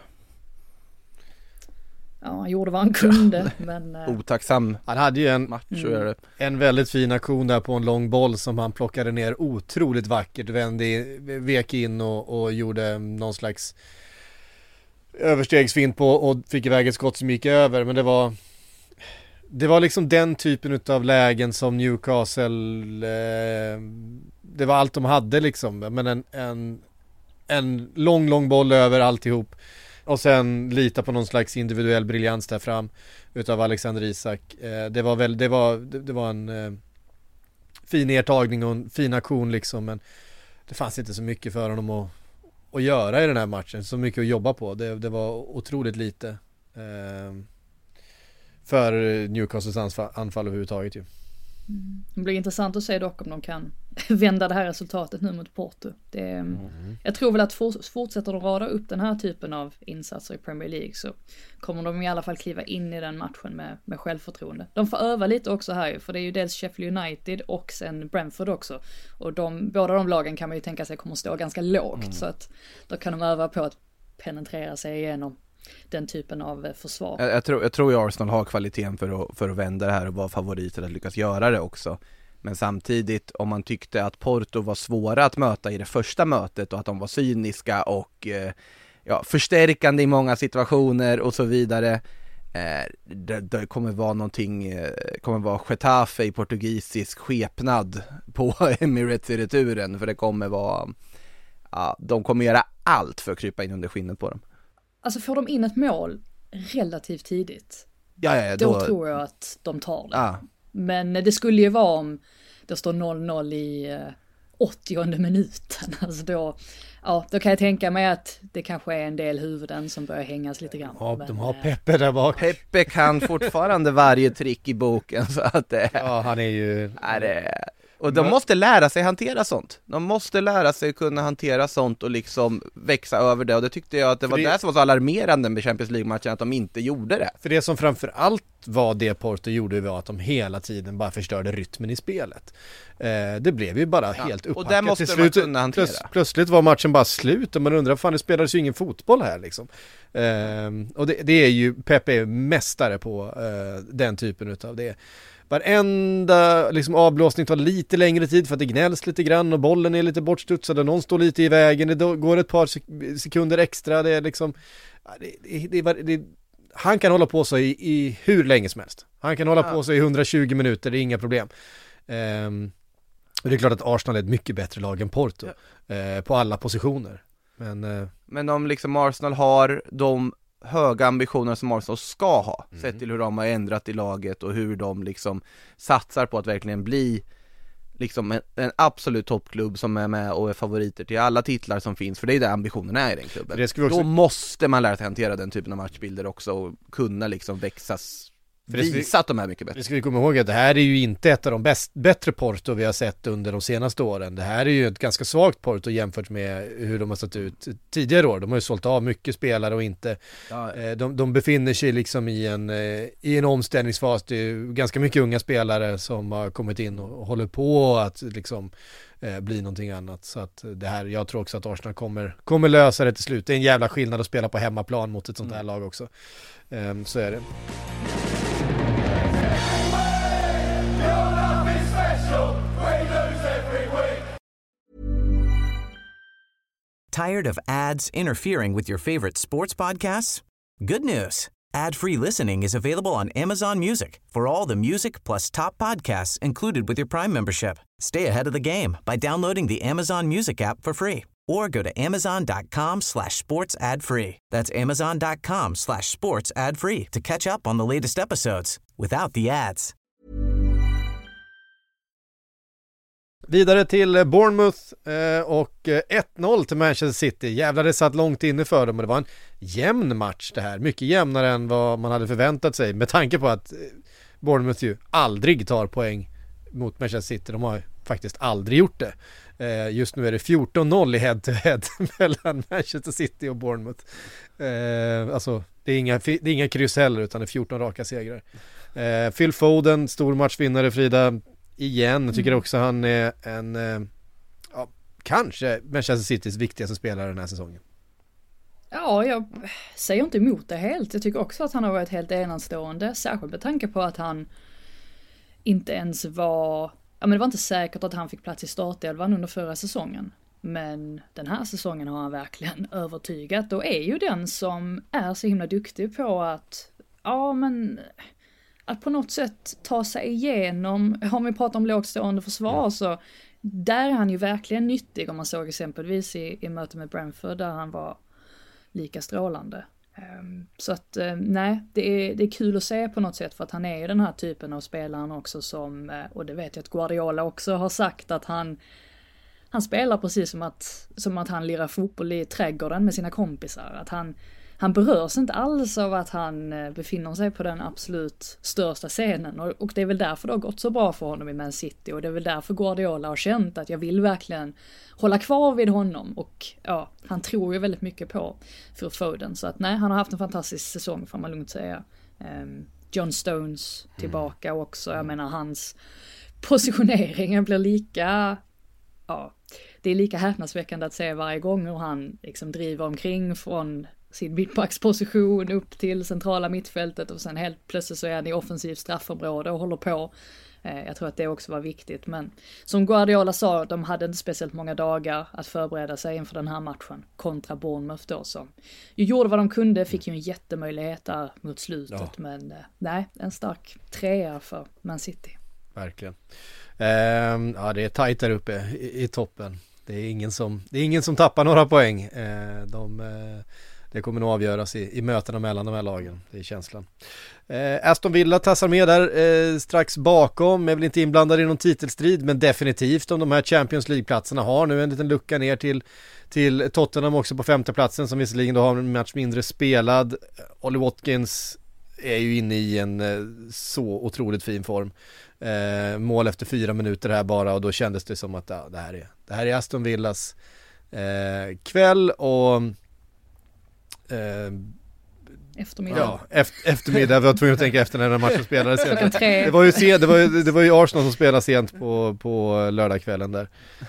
Ja, han gjorde vad han kunde, men otacksam. Han hade ju en väldigt fin aktion där på en lång boll som han plockade ner otroligt vackert, vek in och gjorde någon slags överstegsfint på och fick iväg ett skott som gick över, men det var liksom den typen av lägen som Newcastle det var allt de hade liksom, men en lång boll över alltihop. Och sen lita på någon slags individuell briljans där fram utav Alexander Isak. Det var en fin nedtagning och en fin aktion liksom, men det fanns inte så mycket för honom att göra i den här matchen, så mycket att jobba på. Det var otroligt lite för Newcastles anfall överhuvudtaget ju. Det blir intressant att se dock om de kan vända det här resultatet nu mot Porto. Jag tror väl att fortsätter de rada upp den här typen av insatser i Premier League, så kommer de i alla fall kliva in i den matchen med självförtroende. De får öva lite också här ju, för det är ju dels Sheffield United och sen Brentford också. Och båda de lagen kan man ju tänka sig kommer stå ganska lågt, så att då kan de öva på att penetrera sig igenom den typen av försvar. Jag tror ju Arsenal har kvaliteten för att vända det här och vara favoriter att lyckas göra det också. Men samtidigt, om man tyckte att Porto var svåra att möta i det första mötet och att de var cyniska och förstärkande i många situationer och så vidare, det kommer vara kommer vara Getafe i portugisisk skepnad på Emirates i returen, för det kommer vara de kommer göra allt för att krypa in under skinnet på dem. Alltså får de in ett mål relativt tidigt, då tror jag att de tar det. Men det skulle ju vara om det står 0-0 i 80:e minuten. Alltså då kan jag tänka mig att det kanske är en del huvuden som börjar hängas lite grann. Ja, de har Peppe där bak. Peppe kan fortfarande varje trick i boken, så att han är ju... Och de måste lära sig hantera sånt. De måste lära sig kunna hantera sånt och liksom växa över det. Och det tyckte jag att det var det som var så alarmerande med Champions League-matchen, att de inte gjorde det. För det som framförallt var det Porto gjorde var att de hela tiden bara förstörde rytmen i spelet. Det blev ju bara helt upphackat. Och det måste man kunna hantera. Plötsligt var matchen bara slut och man undrar, fan, det spelades ju ingen fotboll här liksom. Och det är ju, Pepe är mästare på den typen utav det. Varenda liksom avblåsning tar lite längre tid för att det gnälls lite grann och bollen är lite bortstudsad och någon står lite i vägen, det går ett par sekunder extra, det är liksom han kan hålla på sig i hur länge som helst. Han kan hålla på sig i 120 minuter, det är inga problem. Och det är klart att Arsenal är ett mycket bättre lag än Porto på alla positioner. Men om liksom Arsenal har de höga ambitioner som Arsenal ska ha, sett till hur de har ändrat i laget och hur de liksom satsar på att verkligen bli liksom en absolut toppklubb som är med och är favoriter till alla titlar som finns, för det är där ambitionen är i den klubben. Då måste man lära sig hantera den typen av matchbilder också och kunna liksom visa att de är mycket bättre. Det ska vi komma ihåg att det här är ju inte ett av de bättre Porto vi har sett under de senaste åren. Det här är ju ett ganska svagt Porto jämfört med hur de har sett ut tidigare år. De har ju sålt av mycket spelare och inte de befinner sig liksom i en omställningsfas. Det är ju ganska mycket unga spelare som har kommit in och håller på att liksom bli någonting annat. Så att det här, jag tror också att Arsenal kommer lösa det till slut. Det är en jävla skillnad att spela på hemmaplan mot ett sånt här lag också. Så är det. Tired of ads interfering with your favorite sports podcasts? Good news. Ad-free listening is available on Amazon Music for all the music plus top podcasts included with your Prime membership. Stay ahead of the game by downloading the Amazon Music app for free or go to amazon.com/sports ad free. That's amazon.com/sports ad free to catch up on the latest episodes without the ads. Vidare till Bournemouth och 1-0 till Manchester City. Jävlar, det satt långt inne för dem och det var en jämn match det här. Mycket jämnare än vad man hade förväntat sig med tanke på att Bournemouth ju aldrig tar poäng mot Manchester City. De har faktiskt aldrig gjort det. Just nu är det 14-0 i head-to-head mellan Manchester City och Bournemouth. Alltså det är inga kryss heller utan det är 14 raka segrar. Phil Foden, stor matchvinnare, Frida. Igen, jag tycker också han är kanske Manchester Citys viktigaste spelare den här säsongen. Ja, jag säger inte emot det helt. Jag tycker också att han har varit helt enastående, särskilt med tanke på att han inte ens var... Ja, men det var inte säkert att han fick plats i startelvan under förra säsongen. Men den här säsongen har han verkligen övertygat och är ju den som är så himla duktig på att... Ja, men... Att på något sätt ta sig igenom, om vi pratar om lågstående försvar så där är han ju verkligen nyttig, om man såg exempelvis i möte med Brentford där han var lika strålande. Så att nej, det är kul att se på något sätt för att han är ju den här typen av spelaren också som, och det vet jag att Guardiola också har sagt att han spelar precis som att han lirar fotboll i trädgården med sina kompisar, att han berörs inte alls av att han befinner sig på den absolut största scenen. Och det är väl därför det har gått så bra för honom i Man City. Och det är väl därför Guardiola har känt att jag vill verkligen hålla kvar vid honom. Och ja, han tror ju väldigt mycket på Phil Foden. Så att nej, han har haft en fantastisk säsong får man lugnt säga. John Stones tillbaka också. Jag menar hans positionering blir lika... Ja, det är lika häpnadsväckande att se varje gång hur han liksom driver omkring från sin mittbacksposition upp till centrala mittfältet och sen helt plötsligt så är han i offensiv straffområde och håller på. Jag tror att det också var viktigt, men som Guardiola sa, de hade inte speciellt många dagar att förbereda sig inför den här matchen kontra Bournemouth då, som gjorde vad de kunde, fick ju en jättemöjlighet där mot slutet, men nej, en stark trea för Man City. Verkligen. Ja, det är tajt där uppe i toppen. Det är ingen som tappar några poäng. Det kommer nog avgöras i mötena mellan de här lagen. Det är känslan. Aston Villa tassar med där strax bakom. Är väl inte inblandad i någon titelstrid, men definitivt om de här Champions League-platserna. Har nu en liten lucka ner till Tottenham också på 5:e platsen, som visserligen då har en match mindre spelad. Ollie Watkins är ju inne i en så otroligt fin form. Mål efter 4 minuter här bara, och då kändes det som att det här är Aston Villas kväll och eftermiddag. Ja, eftermiddag. Jag var tvungen att tänka efter när den matchen spelades. Det var ju Arsenal som spelade sent på lördagskvällen där.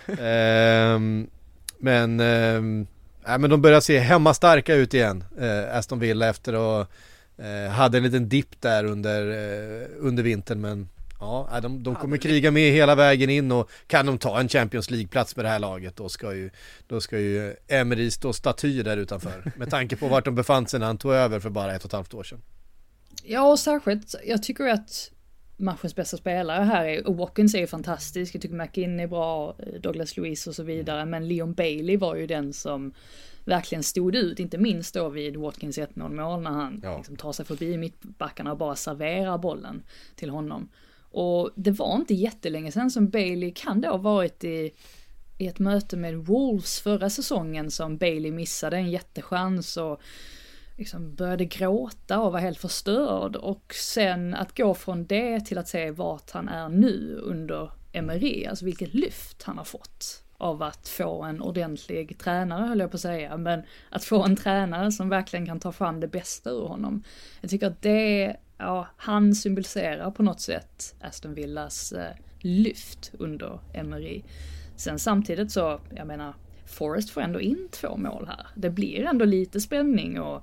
Men de börjar se hemma starka ut igen, Aston Villa, efter att hade en liten dipp där under vintern, men Ja, de kommer kriga med hela vägen in, och kan de ta en Champions League-plats med det här laget, då ska ju Emery stå staty där utanför. Med tanke på vart de befann sig när han tog över för bara 1,5 år sedan. Ja, och särskilt, jag tycker att matchens bästa spelare här är, och Watkins är ju fantastisk, jag tycker McInn är bra, Douglas Luiz och så vidare, men Leon Bailey var ju den som verkligen stod ut, inte minst då vid Watkins 1-0 mål när han liksom tar sig förbi mittbackarna och bara serverar bollen till honom. Och det var inte jättelänge sedan som Bailey kan då ha varit i ett möte med Wolves förra säsongen som Bailey missade en jättechans och liksom började gråta och var helt förstörd, och sen att gå från det till att se vart han är nu under Emery, alltså vilket lyft han har fått av att få en ordentlig tränare, höll jag på att säga, men att få en tränare som verkligen kan ta fram det bästa ur honom. Jag tycker att det, han symboliserar på något sätt Aston Villas lyft under Emery. Sen samtidigt så, jag menar, Forest får ändå in 2 mål här. Det blir ändå lite spänning och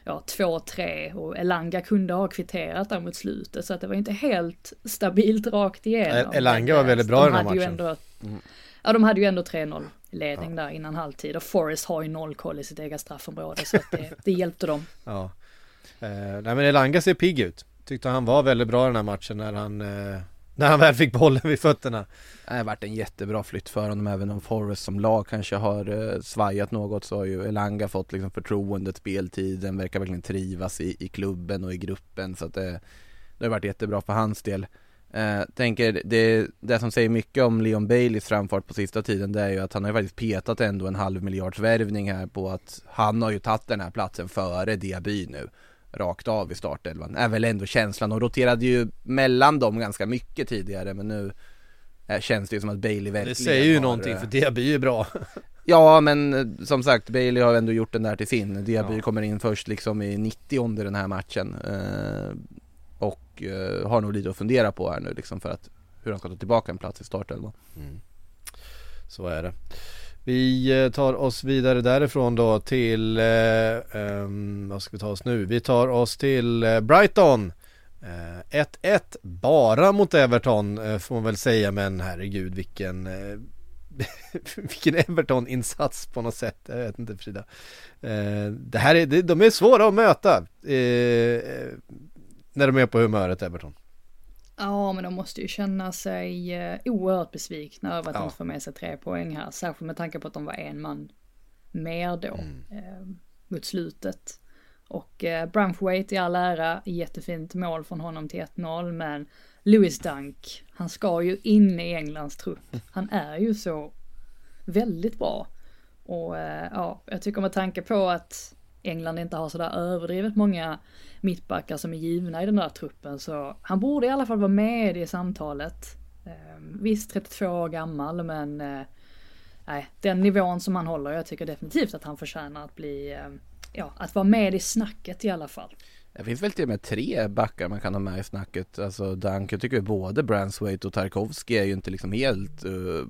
2-3, och Elanga kunde ha kvitterat där mot slutet, så att det var inte helt stabilt rakt igenom. Elanga var väldigt bra i den här matchen. De hade ju ändå 3-0 ledning där innan halvtid, och Forest har ju 0 koll i sitt eget straffområde, så att det hjälpte dem. Ja. Nej, men Elanga ser pigg ut. Tyckte han var väldigt bra i den här matchen när han väl fick bollen vid fötterna. Det har varit en jättebra flytt för honom, även om Forest som lag kanske har svajat något, så har ju Elanga fått liksom förtroendet, speltiden, verkar verkligen trivas i klubben och i gruppen, så att det har varit jättebra för hans del. Tänker det som säger mycket om Leon Baileys framfart på sista tiden, det är ju att han har ju faktiskt petat ändå en 500 miljoner värvning här på att han har ju tagit den här platsen före Diaby nu, rakt av i startelvan, är väl ändå känslan, och roterade ju mellan dem ganska mycket tidigare, men nu känns det ju som att Bailey verkligen det säger ju någonting, för Diaby är bra. Ja, men som sagt, Bailey har ändå gjort den där till sin. Diaby kommer in först liksom i 90:e den här matchen, och har nog lite att fundera på här nu liksom, för att hur han ska ta tillbaka en plats i startelvan. Så är det. Vi tar oss vidare därifrån då till vad ska vi ta oss nu? Vi tar oss till Brighton. 1-1 bara mot Everton, får man väl säga, men herregud vilken Everton-insats på något sätt. Jag vet inte, Frida. Det här de är svåra att möta när de är på humöret, Everton. Ja, men de måste ju känna sig oerhört besvikna över att de inte får med sig 3 poäng här. Särskilt med tanke på att de var en man mer då mot slutet. Och Branthwaite i all ära, jättefint mål från honom till 1-0. Men Lewis Dunk, han ska ju in i Englands trupp. Han är ju så väldigt bra. Och jag tycker med tanke på att England inte har sådär överdrivet många mittbackar som är givna i den där truppen, så han borde i alla fall vara med i samtalet. Visst 32 år gammal, men den nivån som han håller, jag tycker definitivt att han förtjänar att bli att vara med i snacket i alla fall. Det finns väl till och med 3 backar man kan ha med i snacket. Alltså Dunk, jag tycker både Branthwaite och Tarkowski är ju inte liksom helt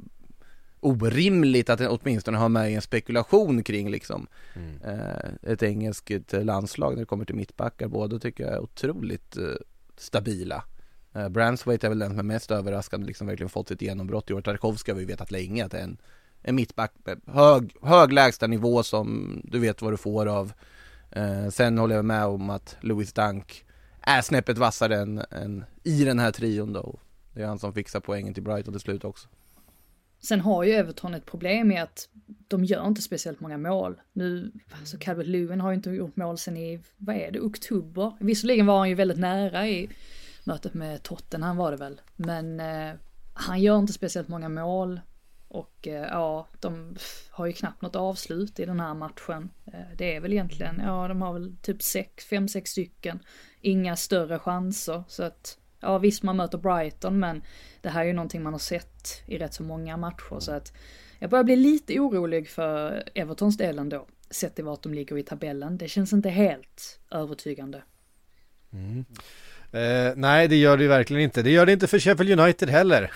orimligt att åtminstone ha med en spekulation kring liksom ett engelskt landslag när det kommer till mittbackar. Båda tycker jag är otroligt stabila. Branthwaite är väl den som är mest överraskande, liksom verkligen fått sitt genombrott i år. Tarkowski har vi vetat länge att det är en mittback med hög lägsta nivå som du vet vad du får av. Sen håller jag med om att Lewis Dunk är snäppet vassare än i den här trion då. Det är han som fixar poängen till Brighton till slut också. Sen har ju Everton ett problem med att de gör inte speciellt många mål. Nu, alltså Calvert-Lewin har ju inte gjort mål sen i, oktober. Visserligen var han ju väldigt nära i mötet med Tottenham var det väl. Men han gör inte speciellt många mål. Och de har ju knappt något avslut i den här matchen. Det är väl egentligen, de har väl typ 5-6 stycken. Inga större chanser, så att visst man möter Brighton, men det här är ju någonting man har sett i rätt så många matcher, så att jag börjar bli lite orolig för Evertons delen då, sett i vart de ligger i tabellen. Det känns inte helt övertygande. Nej, det gör det ju verkligen inte. Det gör det inte för Sheffield United heller.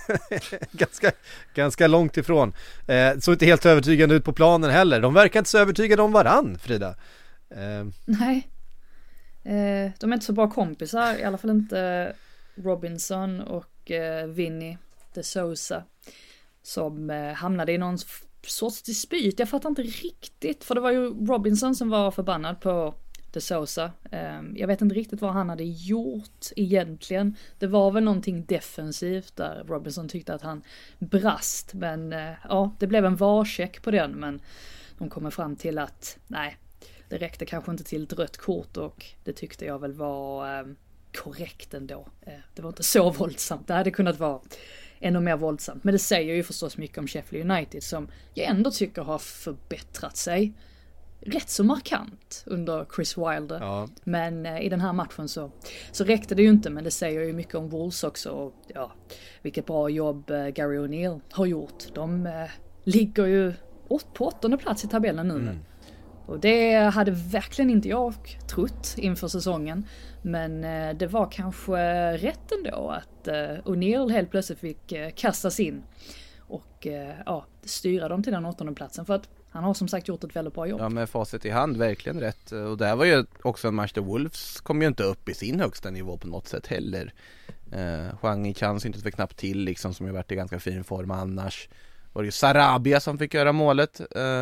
ganska långt ifrån. Så inte helt övertygande ut på planen heller. De verkar inte så övertygade om varann, Frida. Nej. De är inte så bra kompisar, i alla fall inte Robinson och Vinny de Sousa som hamnade i någon sorts dispyt. Jag fattar inte riktigt, för det var ju Robinson som var förbannad på de Sousa. Jag vet inte riktigt vad han hade gjort egentligen. Det var väl någonting defensivt där Robinson tyckte att han brast, men ja, det blev en varcheck på den, men de kommer fram till att nej, det räckte kanske inte till ett rött kort, och det tyckte jag väl var korrekt ändå. Det var inte så våldsamt, det hade kunnat vara ännu mer våldsamt, men det säger ju förstås mycket om Sheffield United, som jag ändå tycker har förbättrat sig rätt så markant under Chris Wilder. Ja. Men i den här matchen så räckte det ju inte, men det säger ju mycket om Wolves också, och ja, vilket bra jobb Gary O'Neill har gjort. De ligger ju på 8:e plats i tabellen nu. Och det hade verkligen inte jag trott inför säsongen. Men det var kanske rätt ändå att O'Neill helt plötsligt fick kastas in och styra dem till den 8:e platsen, för att han har som sagt gjort ett väldigt bra jobb. Ja, med facit i hand, verkligen rätt. Och det var ju också en match där Wolves kom ju inte upp i sin högsta nivå på något sätt heller. Hwang chans inte för knappt till liksom, som ju varit i ganska fin form annars. Var det ju Sarabia som fick göra målet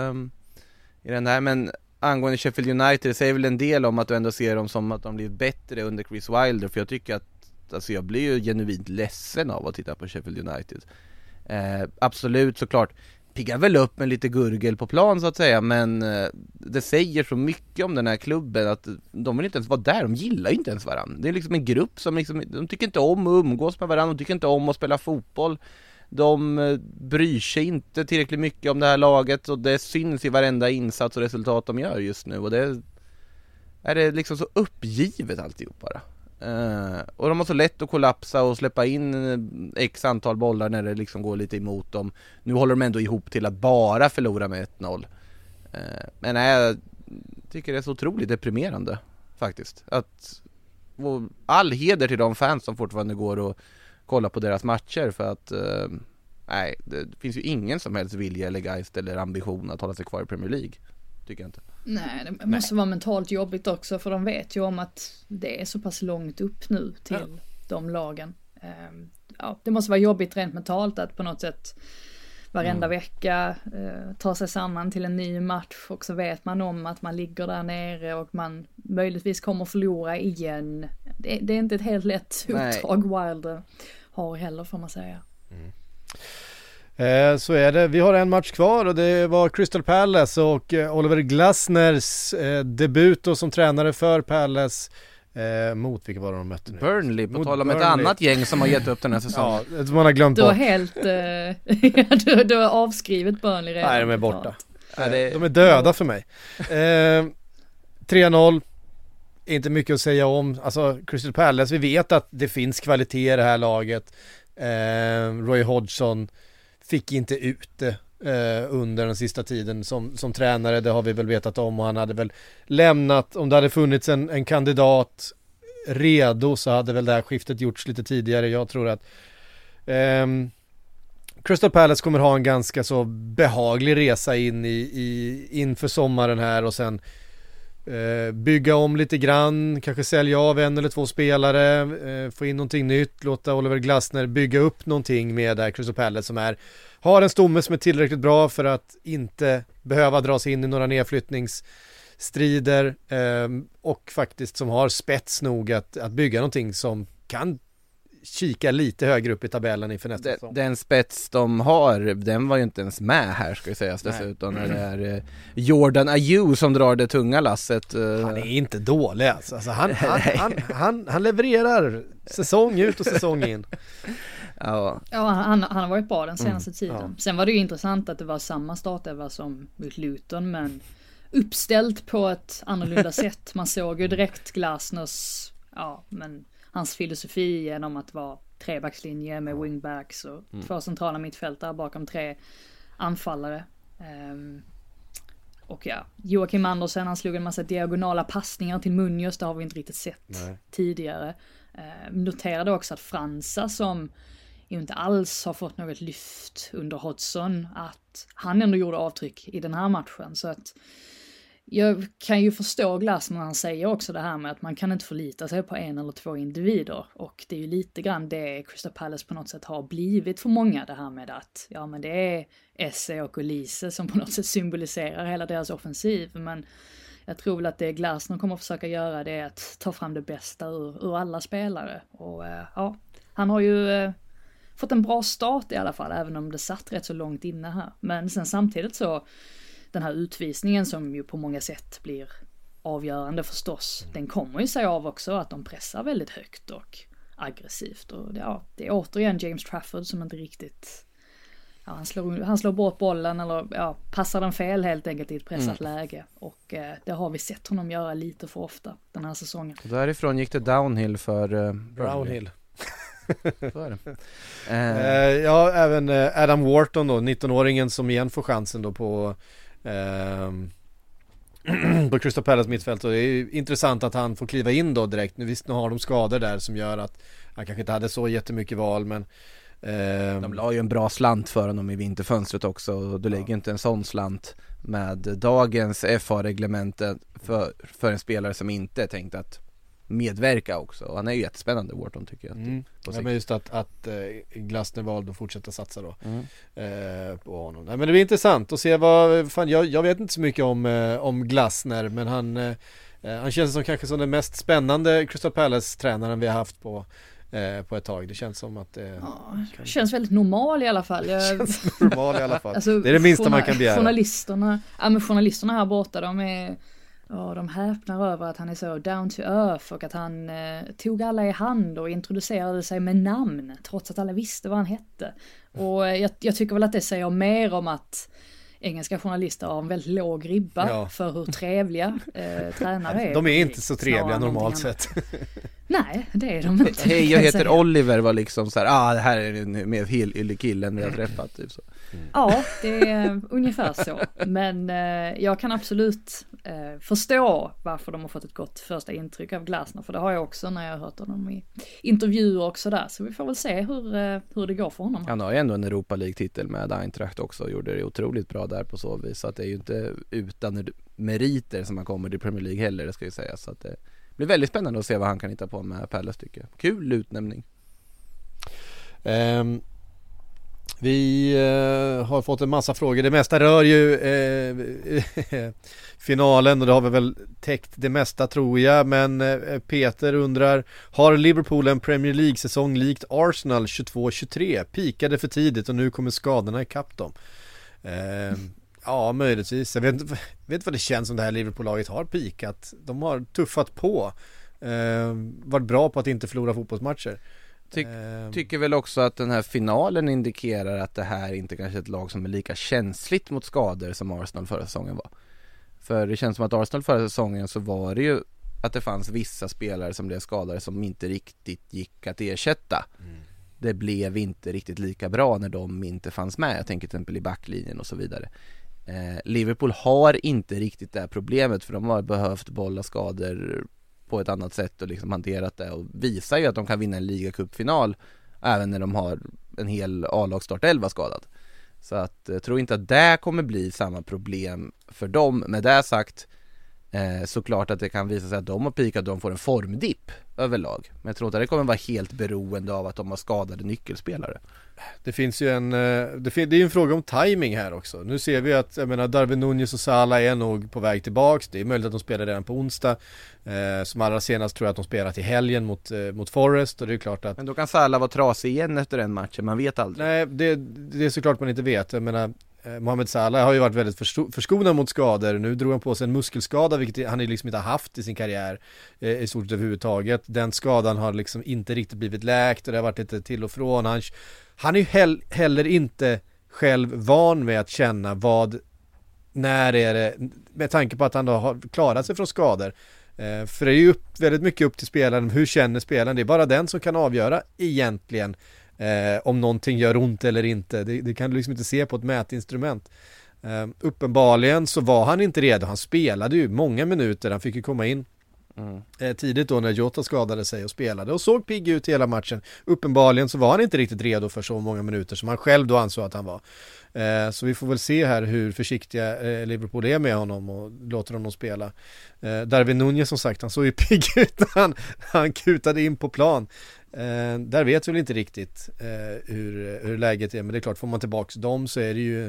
i den här, men angående Sheffield United, det säger väl en del om att du ändå ser dem som att de blir bättre under Chris Wilder, för jag tycker att alltså jag blir ju genuint ledsen av att titta på Sheffield United. Absolut, såklart piggar väl upp med lite gurgel på plan så att säga, men det säger så mycket om den här klubben att de vill inte ens vara där, de gillar ju inte ens varandra. Det är liksom en grupp som liksom, de tycker inte om att umgås med varandra, de tycker inte om att spela fotboll. De bryr sig inte tillräckligt mycket om det här laget, och det syns i varenda insats och resultat de gör just nu, och det är det liksom så uppgivet alltihop bara. Och de har så lätt att kollapsa och släppa in x antal bollar när det liksom går lite emot dem. Nu håller de ändå ihop till att bara förlora med 1-0. Men jag tycker det är så otroligt deprimerande faktiskt. All heder till de fans som fortfarande går och kolla på deras matcher, för att nej, det finns ju ingen som helst vilja eller geist eller ambition att hålla sig kvar i Premier League, tycker jag inte. Nej, det måste vara mentalt jobbigt också, för de vet ju om att det är så pass långt upp nu till de lagen. Ja, det måste vara jobbigt rent mentalt att på något sätt varenda vecka ta sig samman till en ny match, och så vet man om att man ligger där nere och man möjligtvis kommer förlora igen. Det är inte ett helt lätt uppdrag Wilder har heller, får man säga. Så är det. Vi har en match kvar, och det var Crystal Palace och Oliver Glasners debut då som tränare för Palace. Mot vilka var de mötte nu? Burnley, på tal om ett annat gäng som har gett upp den här säsongen. Ja, man har glömt bort. Du har helt du har avskrivit Burnley redan. Nej, de är borta. De är döda för mig. 3-0. Inte mycket att säga om. Alltså Crystal Palace, vi vet att det finns kvalitet i det här laget. Roy Hodgson fick inte ut det under den sista tiden som tränare, det har vi väl vetat om, och han hade väl lämnat, om det hade funnits en kandidat redo så hade väl det här skiftet gjorts lite tidigare. Jag tror att Crystal Palace kommer ha en ganska så behaglig resa inför sommaren här, och sen bygga om lite grann, kanske sälja av en eller två spelare, få in någonting nytt, låta Oliver Glasner bygga upp någonting med där Crystal Palace som har en stomme som är tillräckligt bra för att inte behöva dra sig in i några nedflyttningsstrider, och faktiskt som har spets nog att bygga någonting som kan kika lite högre upp i tabellen inför nästa säsong. Den spets de har, den var ju inte ens med här, ska vi säga dessutom, när det är Jordan Ayew som drar det tunga lasset. Han är inte dålig alltså. Han levererar säsong ut och säsong in. Ja, han har varit bra den senaste tiden. Ja. Sen var det ju intressant att det var samma startelva som mot Luton, men uppställt på ett annorlunda sätt. Man såg ju direkt Glasners, men hans filosofi genom att vara trebackslinje med wingbacks och två centrala mittfältare bakom tre anfallare. Och Joakim Andersen, han slog en massa diagonala passningar till Munoz, det har vi inte riktigt sett tidigare. Noterade också att Fransa, som ju inte alls har fått något lyft under Hodgson, att han ändå gjorde avtryck i den här matchen. Så att jag kan ju förstå Glasner när han säger också det här med att man kan inte förlita sig på en eller två individer. Och det är ju lite grann det Crystal Palace på något sätt har blivit för många, det här med att ja men det är Esse och Olise som på något sätt symboliserar hela deras offensiv. Men jag tror väl att det Glasner kommer att försöka göra, det är att ta fram det bästa ur alla spelare. Och ja, han har ju fått en bra start i alla fall, även om det satt rätt så långt inne här. Men sen samtidigt så, den här utvisningen som ju på många sätt blir avgörande förstås, den kommer ju sig av också att de pressar väldigt högt och aggressivt. Och det är återigen James Trafford som inte riktigt, han slår bort bollen eller passar den fel helt enkelt i ett pressat läge. Och det har vi sett honom göra lite för ofta den här säsongen. Och därifrån gick det downhill för Brownhill. Så är det. Ja, även Adam Wharton då, 19-åringen som igen får chansen då på Crystal Palace mittfält, och det är ju intressant att han får kliva in då direkt. Nu visst, nu har de skador där som gör att han kanske inte hade så jättemycket val, men de la ju en bra slant för honom i vinterfönstret också, och du lägger inte en sån slant med dagens FA-reglemente för en spelare som inte är tänkt att medverka också. Och han är ju jättespännande, Wharton, tycker jag. Ja, men just att Glasner valde att fortsätta satsa då på honom. Nej, men det blir intressant att se vad fan, jag vet inte så mycket om Glasner, men han känns som kanske som den mest spännande Crystal Palace-tränaren vi har haft på ett tag. Det känns som att känns väldigt normal i alla fall. Normal i alla fall. Alltså, det är det minsta man kan begära. Journalisterna här borta, de häpnar över att han är så down to earth och att han tog alla i hand och introducerade sig med namn trots att alla visste vad han hette. Och jag tycker väl att det säger mer om att engelska journalister har en väldigt låg ribba för hur trevliga tränare är. De är inte så trevliga normalt sett. Nej, det är de inte. Hej, jag heter Oliver, var liksom så här, det här är den mer killen vi har träffat typ så. Ja, det är ungefär så. Men jag kan absolut förstå varför de har fått ett gott första intryck av Glasner. För det har jag också när jag har hört honom i intervjuer och sådär. Så vi får väl se hur det går för honom. Han har ju ändå en Europa League-titel med Eintracht också och gjorde det otroligt bra där på så vis. Så att det är ju inte utan meriter som han kommer till Premier League heller, det ska jag säga. Så att det blir väldigt spännande att se vad han kan hitta på med Palace, tycker jag. Kul utnämning. Vi har fått en massa frågor. Det mesta rör ju finalen, och det har vi väl täckt det mesta, tror jag. Men Peter undrar, har Liverpool en Premier League-säsong likt Arsenal 22-23? Pikade för tidigt och nu kommer skadorna ikapp dem. Ja, möjligtvis. Jag vet vad det känns som det här Liverpool-laget har pikat. De har tuffat på. Varit bra på att inte förlora fotbollsmatcher. Tycker väl också att den här finalen indikerar att det här inte kanske är ett lag som är lika känsligt mot skador som Arsenal förra säsongen var. För det känns som att Arsenal förra säsongen så var det ju att det fanns vissa spelare som blev skadade som inte riktigt gick att ersätta. Det blev inte riktigt lika bra när de inte fanns med. Jag tänker till exempel i backlinjen och så vidare. Liverpool har inte riktigt det här problemet, för de har behövt bolla skador på ett annat sätt och liksom hanterat det, och visar ju att de kan vinna en ligacupfinal även när de har en hel A-lagsstart 11 skadad. Så att jag tror inte att det kommer bli samma problem för dem. Med det sagt, såklart att det kan visa sig att de har pikat, att de får en formdipp överlag. Men jag tror inte att det kommer vara helt beroende av att de har skadade nyckelspelare. Det finns ju det är ju en fråga om timing här också. Nu ser vi att, jag menar, Darwin Núñez och Salah är nog på väg tillbaks. Det är möjligt att de spelar redan på onsdag. Som allra senast tror jag att de spelar till helgen mot Forest, och det är klart att... Men då kan Salah vara trasig igen efter den matchen, man vet aldrig. Nej, det är såklart man inte vet. Jag menar, Mohamed Salah har ju varit väldigt förskonad mot skador. Nu drog han på sig en muskelskada, vilket han liksom inte har haft i sin karriär i stort överhuvudtaget. Den skadan har liksom inte riktigt blivit läkt, och det har varit lite till och från. Han är ju heller inte själv van med att känna när är det, med tanke på att han då har klarat sig från skador. För det är ju väldigt mycket upp till spelaren. Hur känner spelaren? Det är bara den som kan avgöra egentligen om någonting gör ont eller inte. Det kan du liksom inte se på ett mätinstrument. Uppenbarligen så var han inte redo. Han spelade ju många minuter. Han fick ju komma in tidigt då när Jota skadade sig och spelade och såg pigg ut hela matchen. Uppenbarligen så var han inte riktigt redo för så många minuter som han själv då ansåg att han var. Så vi får väl se här hur försiktiga Liverpool är med honom och låter honom spela. Darwin Núñez som sagt, han såg ju pigg ut när han kutade in på plan. Där vet vi väl inte riktigt hur läget är, men det är klart, får man tillbaka dem så är det ju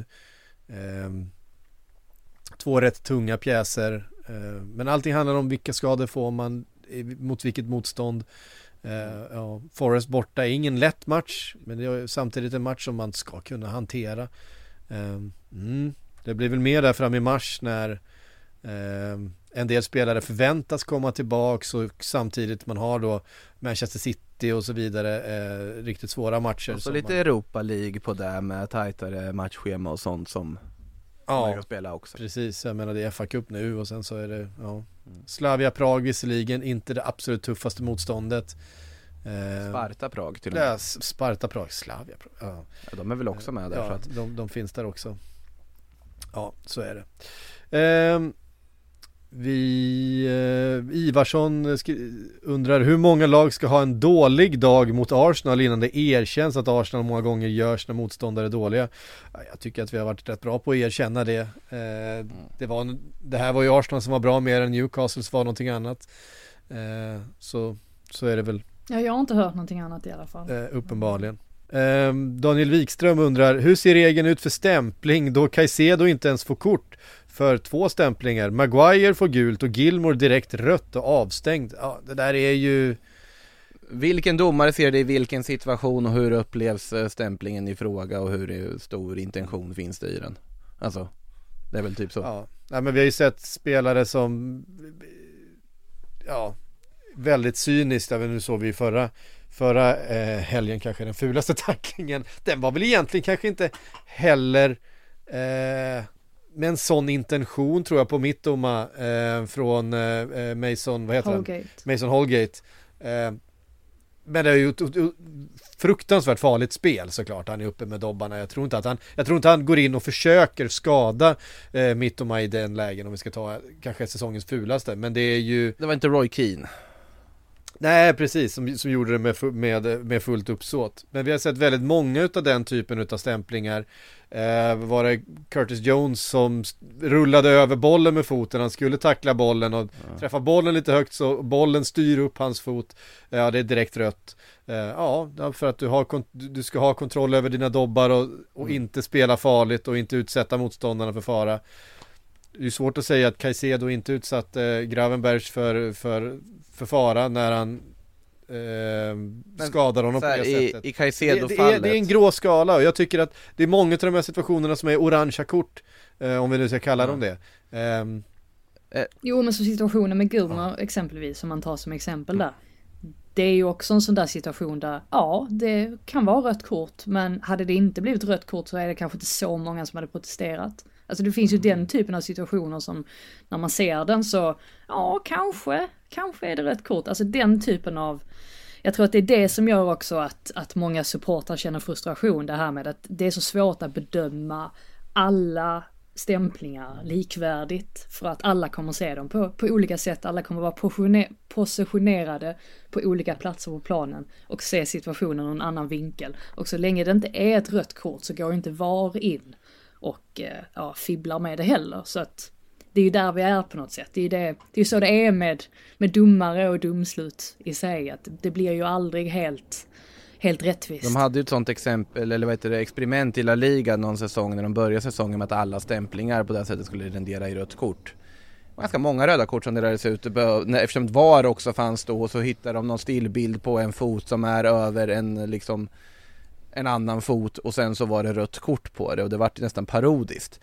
2 rätt tunga pjäser. Men allting handlar om vilka skador får man mot vilket motstånd. Forest borta är ingen lätt match, men det är samtidigt en match som man ska kunna hantera. Det blir väl mer där fram i mars när en del spelare förväntas komma tillbaka och samtidigt man har då Manchester City och så vidare, riktigt svåra matcher. Och så lite Europa League på det med tajtare matchschema och sånt som man kan spela också. Precis, jag menar det är FA Cup nu och sen så är det Slavia Prag visserligen inte det absolut tuffaste motståndet. Sparta Prag till och med. Sparta Prag, Slavia Prag. Ja, de är väl också med där. Ja, för att... de finns där också. Ja, så är det. Ivarsson undrar hur många lag ska ha en dålig dag mot Arsenal innan det erkänns att Arsenal många gånger görs när motståndare är dåliga. Jag tycker att vi har varit rätt bra på att erkänna det. Det här var ju Arsenal som var bra, mer än Newcastles var någonting annat. Så är det väl. Ja, jag har inte hört någonting annat i alla fall. Uppenbarligen. Daniel Wikström undrar, hur ser regeln ut för stämpling då Caicedo inte ens får kort för 2 stämplingar? Maguire får gult och Gilmore direkt rött och avstängd. Ja, det där är ju... Vilken domare ser det i vilken situation och hur upplevs stämplingen i fråga och hur stor intention finns det i den? Alltså, det är väl typ så. Ja, men vi har ju sett spelare som väldigt cyniskt, även nu såg vi förra helgen kanske den fulaste tacklingen. Den var väl egentligen kanske inte heller med en sån intention tror jag på Mittoma från Mason, vad heter Holgate. han? Mason Holgate. Men det är ju ett fruktansvärt farligt spel såklart. Han är uppe med dobbarna. Jag tror inte han går in och försöker skada Mittoma i den lägen, om vi ska ta kanske säsongens fulaste. Men det är ju... Det var inte Roy Keane. Nej, precis, som gjorde det med fullt uppsåt. Men vi har sett väldigt många utav den typen utav stämplingar. Var det Curtis Jones som rullade över bollen med foten, han skulle tackla bollen och träffa bollen lite högt så bollen styr upp hans fot. Ja, det är direkt rött. För att du ska ha kontroll över dina dobbar och inte spela farligt och inte utsätta motståndarna för fara. Det är svårt att säga att Caicedo inte utsatte Gravenberch för fara när han skadar honom på det sättet. I Caicedo-fallet. Det är en grå skala och jag tycker att det är många av de här situationerna som är orangea kort, om vi nu ska kalla dem det. Jo, men så situationen med Gilmore exempelvis, som man tar som exempel där. Det är ju också en sån där situation där, det kan vara rött kort, men hade det inte blivit rött kort så är det kanske inte så många som hade protesterat. Alltså det finns ju den typen av situationer som när man ser den så, kanske är det rött kort. Alltså den typen av, jag tror att det är det som gör också att många supportrar känner frustration, det här med att det är så svårt att bedöma alla stämplingar likvärdigt, för att alla kommer se dem på olika sätt, alla kommer vara positionerade på olika platser på planen och se situationen ur en annan vinkel. Och så länge det inte är ett rött kort så går inte VAR in och fibblar med det heller. Så att det är ju där vi är på något sätt. Det är ju så det är med domare och domslut i sig, att det blir ju aldrig helt rättvist. De hade ju ett sånt exempel, eller experiment i La Liga någon säsong när de började säsongen med att alla stämplingar på det sättet skulle rendera i rött kort. Ganska många röda kort som delades ut, eftersom VAR också fanns då, och så hittade de någon stillbild på en fot som är över en annan fot och sen så var det rött kort på det och det var nästan parodiskt.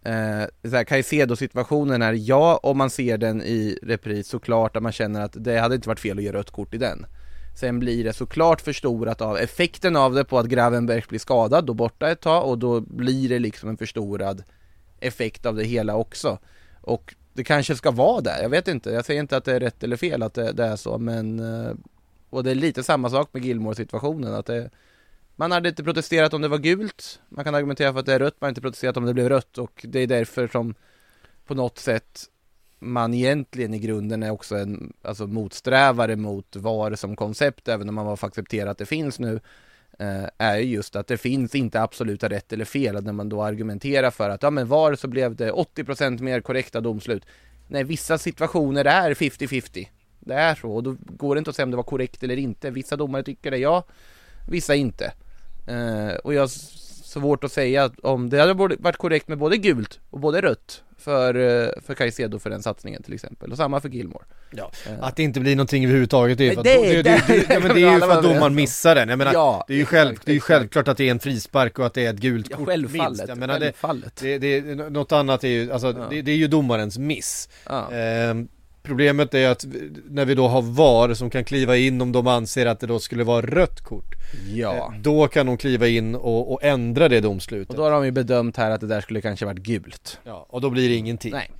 Caicedo-situationen är om man ser den i repris såklart att man känner att det hade inte varit fel att ge rött kort i den. Sen blir det såklart förstorat av effekten av det på att Gravenberch blir skadad då borta ett tag, och då blir det liksom en förstorad effekt av det hela också. Och det kanske ska vara där, jag vet inte, jag säger inte att det är rätt eller fel att det är så, men och det är lite samma sak med Gilmore-situationen, att man hade inte protesterat om det var gult, man kan argumentera för att det är rött, man har inte protesterat om det blev rött, och det är därför som på något sätt man egentligen i grunden är också en motsträvare mot VAR som koncept, även om man får acceptera att det finns nu, är just att det finns inte absoluta rätt eller fel. När man då argumenterar för att men VAR så blev det 80% mer korrekta domslut. Nej, vissa situationer är 50-50. Det är så, och då går det inte att säga om det var korrekt eller inte. Vissa domare tycker det, ja, vissa inte. Och jag har svårt att säga att om det hade varit korrekt med både gult och både rött för Caicedo för den satsningen till exempel, och samma för Gilmore. Ja, att det inte blir någonting överhuvudtaget, det är ju för att domaren missar den. Jag menar, det är ju självklart att det är en frispark och att det är ett gult kort. Självfallet. Jag menar, något annat är ju, det är ju domarens miss. Problemet är att när vi då har VAR som kan kliva in om de anser att det då skulle vara rött kort, då kan de kliva in och ändra det domslutet. Och då har de ju bedömt här att det där skulle kanske varit gult. Ja, och då blir det ingenting. Nej.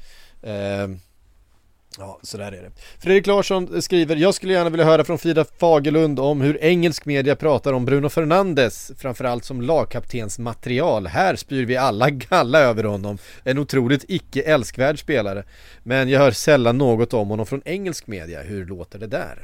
Ja, så där är det. Fredrik Larsson skriver: jag skulle gärna vilja höra från Frida Fagerlund om hur engelsk media pratar om Bruno Fernandes, framförallt som lagkaptensmaterial. Här spyr vi alla galla över honom. En otroligt icke-älskvärd spelare. Men jag hör sällan något om honom från engelsk media. Hur låter det där?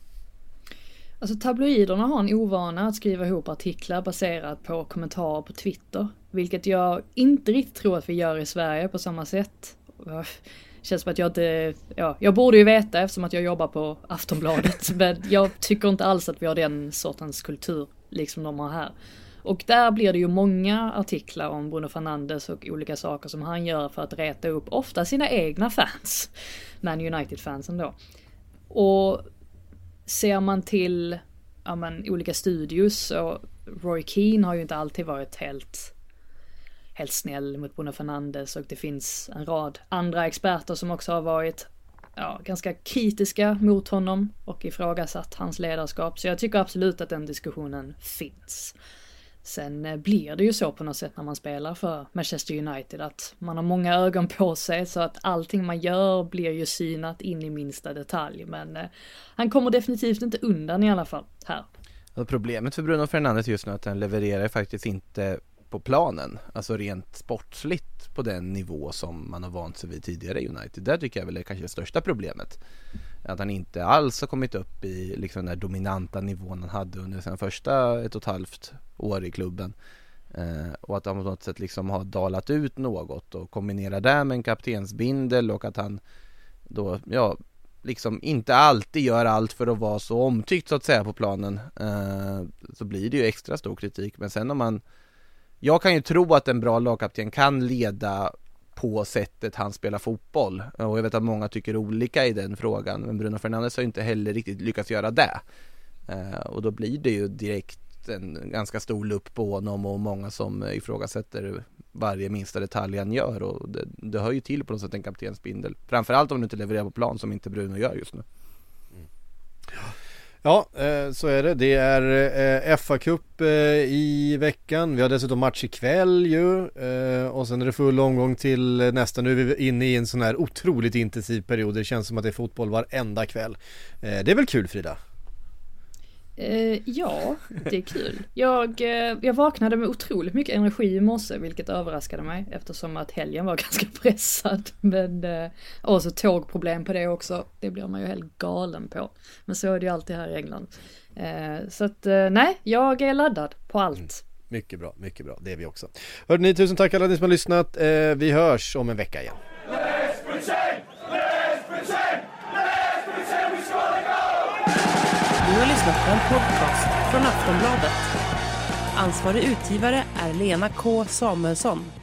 Alltså tabloiderna har en ovana att skriva ihop artiklar baserat på kommentarer på Twitter. Vilket jag inte riktigt tror att vi gör i Sverige på samma sätt. Känns som att jag inte, jag borde ju veta eftersom att jag jobbar på Aftonbladet, men jag tycker inte alls att vi har den sortens kultur liksom de har här. Och där blir det ju många artiklar om Bruno Fernandes och olika saker som han gör för att reta upp ofta sina egna fans, Man United-fansen då. Och ser man till olika studios, och Roy Keane har ju inte alltid varit helt snäll mot Bruno Fernandes, och det finns en rad andra experter som också har varit ganska kritiska mot honom och ifrågasatt hans ledarskap. Så jag tycker absolut att den diskussionen finns. Sen blir det ju så på något sätt när man spelar för Manchester United att man har många ögon på sig, så att allting man gör blir ju synat in i minsta detalj. Men han kommer definitivt inte undan i alla fall här. Och problemet för Bruno Fernandes just nu är att han levererar faktiskt inte på planen, alltså rent sportsligt på den nivå som man har vant sig vid tidigare i United. Där tycker jag väl är kanske det största problemet, att han inte alls har kommit upp i liksom den där dominanta nivån han hade under sina första 1,5 år i klubben, och att han på något sätt liksom har dalat ut något, och kombinera det med en kaptensbindel, och att han då liksom inte alltid gör allt för att vara så omtyckt så att säga på planen, så blir det ju extra stor kritik. Men sen om jag kan ju tro att en bra lagkapten kan leda på sättet han spelar fotboll, och jag vet att många tycker olika i den frågan, men Bruno Fernandes har inte heller riktigt lyckats göra det, och då blir det ju direkt en ganska stor lupp på honom, och många som ifrågasätter varje minsta detalj han gör, och det hör ju till på något sätt en kaptensbindel, framförallt om du inte levererar på plan som inte Bruno gör just nu. Ja, så är det. Det är FA-cup i veckan. Vi har dessutom match ikväll ju. Och sen är det full omgång till nästa. Nu är vi inne i en sån här otroligt intensiv period. Det känns som att det är fotboll varenda kväll. Det är väl kul, Frida? Ja, det är kul. Jag vaknade med otroligt mycket energi i morse, vilket överraskade mig eftersom att helgen var ganska pressad. Men och så tågproblem på det också. Det blir man ju helt galen på. Men så är det ju alltid här i England. Så att nej, jag är laddad på allt. Mycket bra, mycket bra. Det är vi också. Hörde ni, tusen tack alla ni som har lyssnat. Vi hörs om en vecka igen. Du har lyssnat på en podcast från Aftonbladet. Ansvarig utgivare är Lena K. Samuelsson.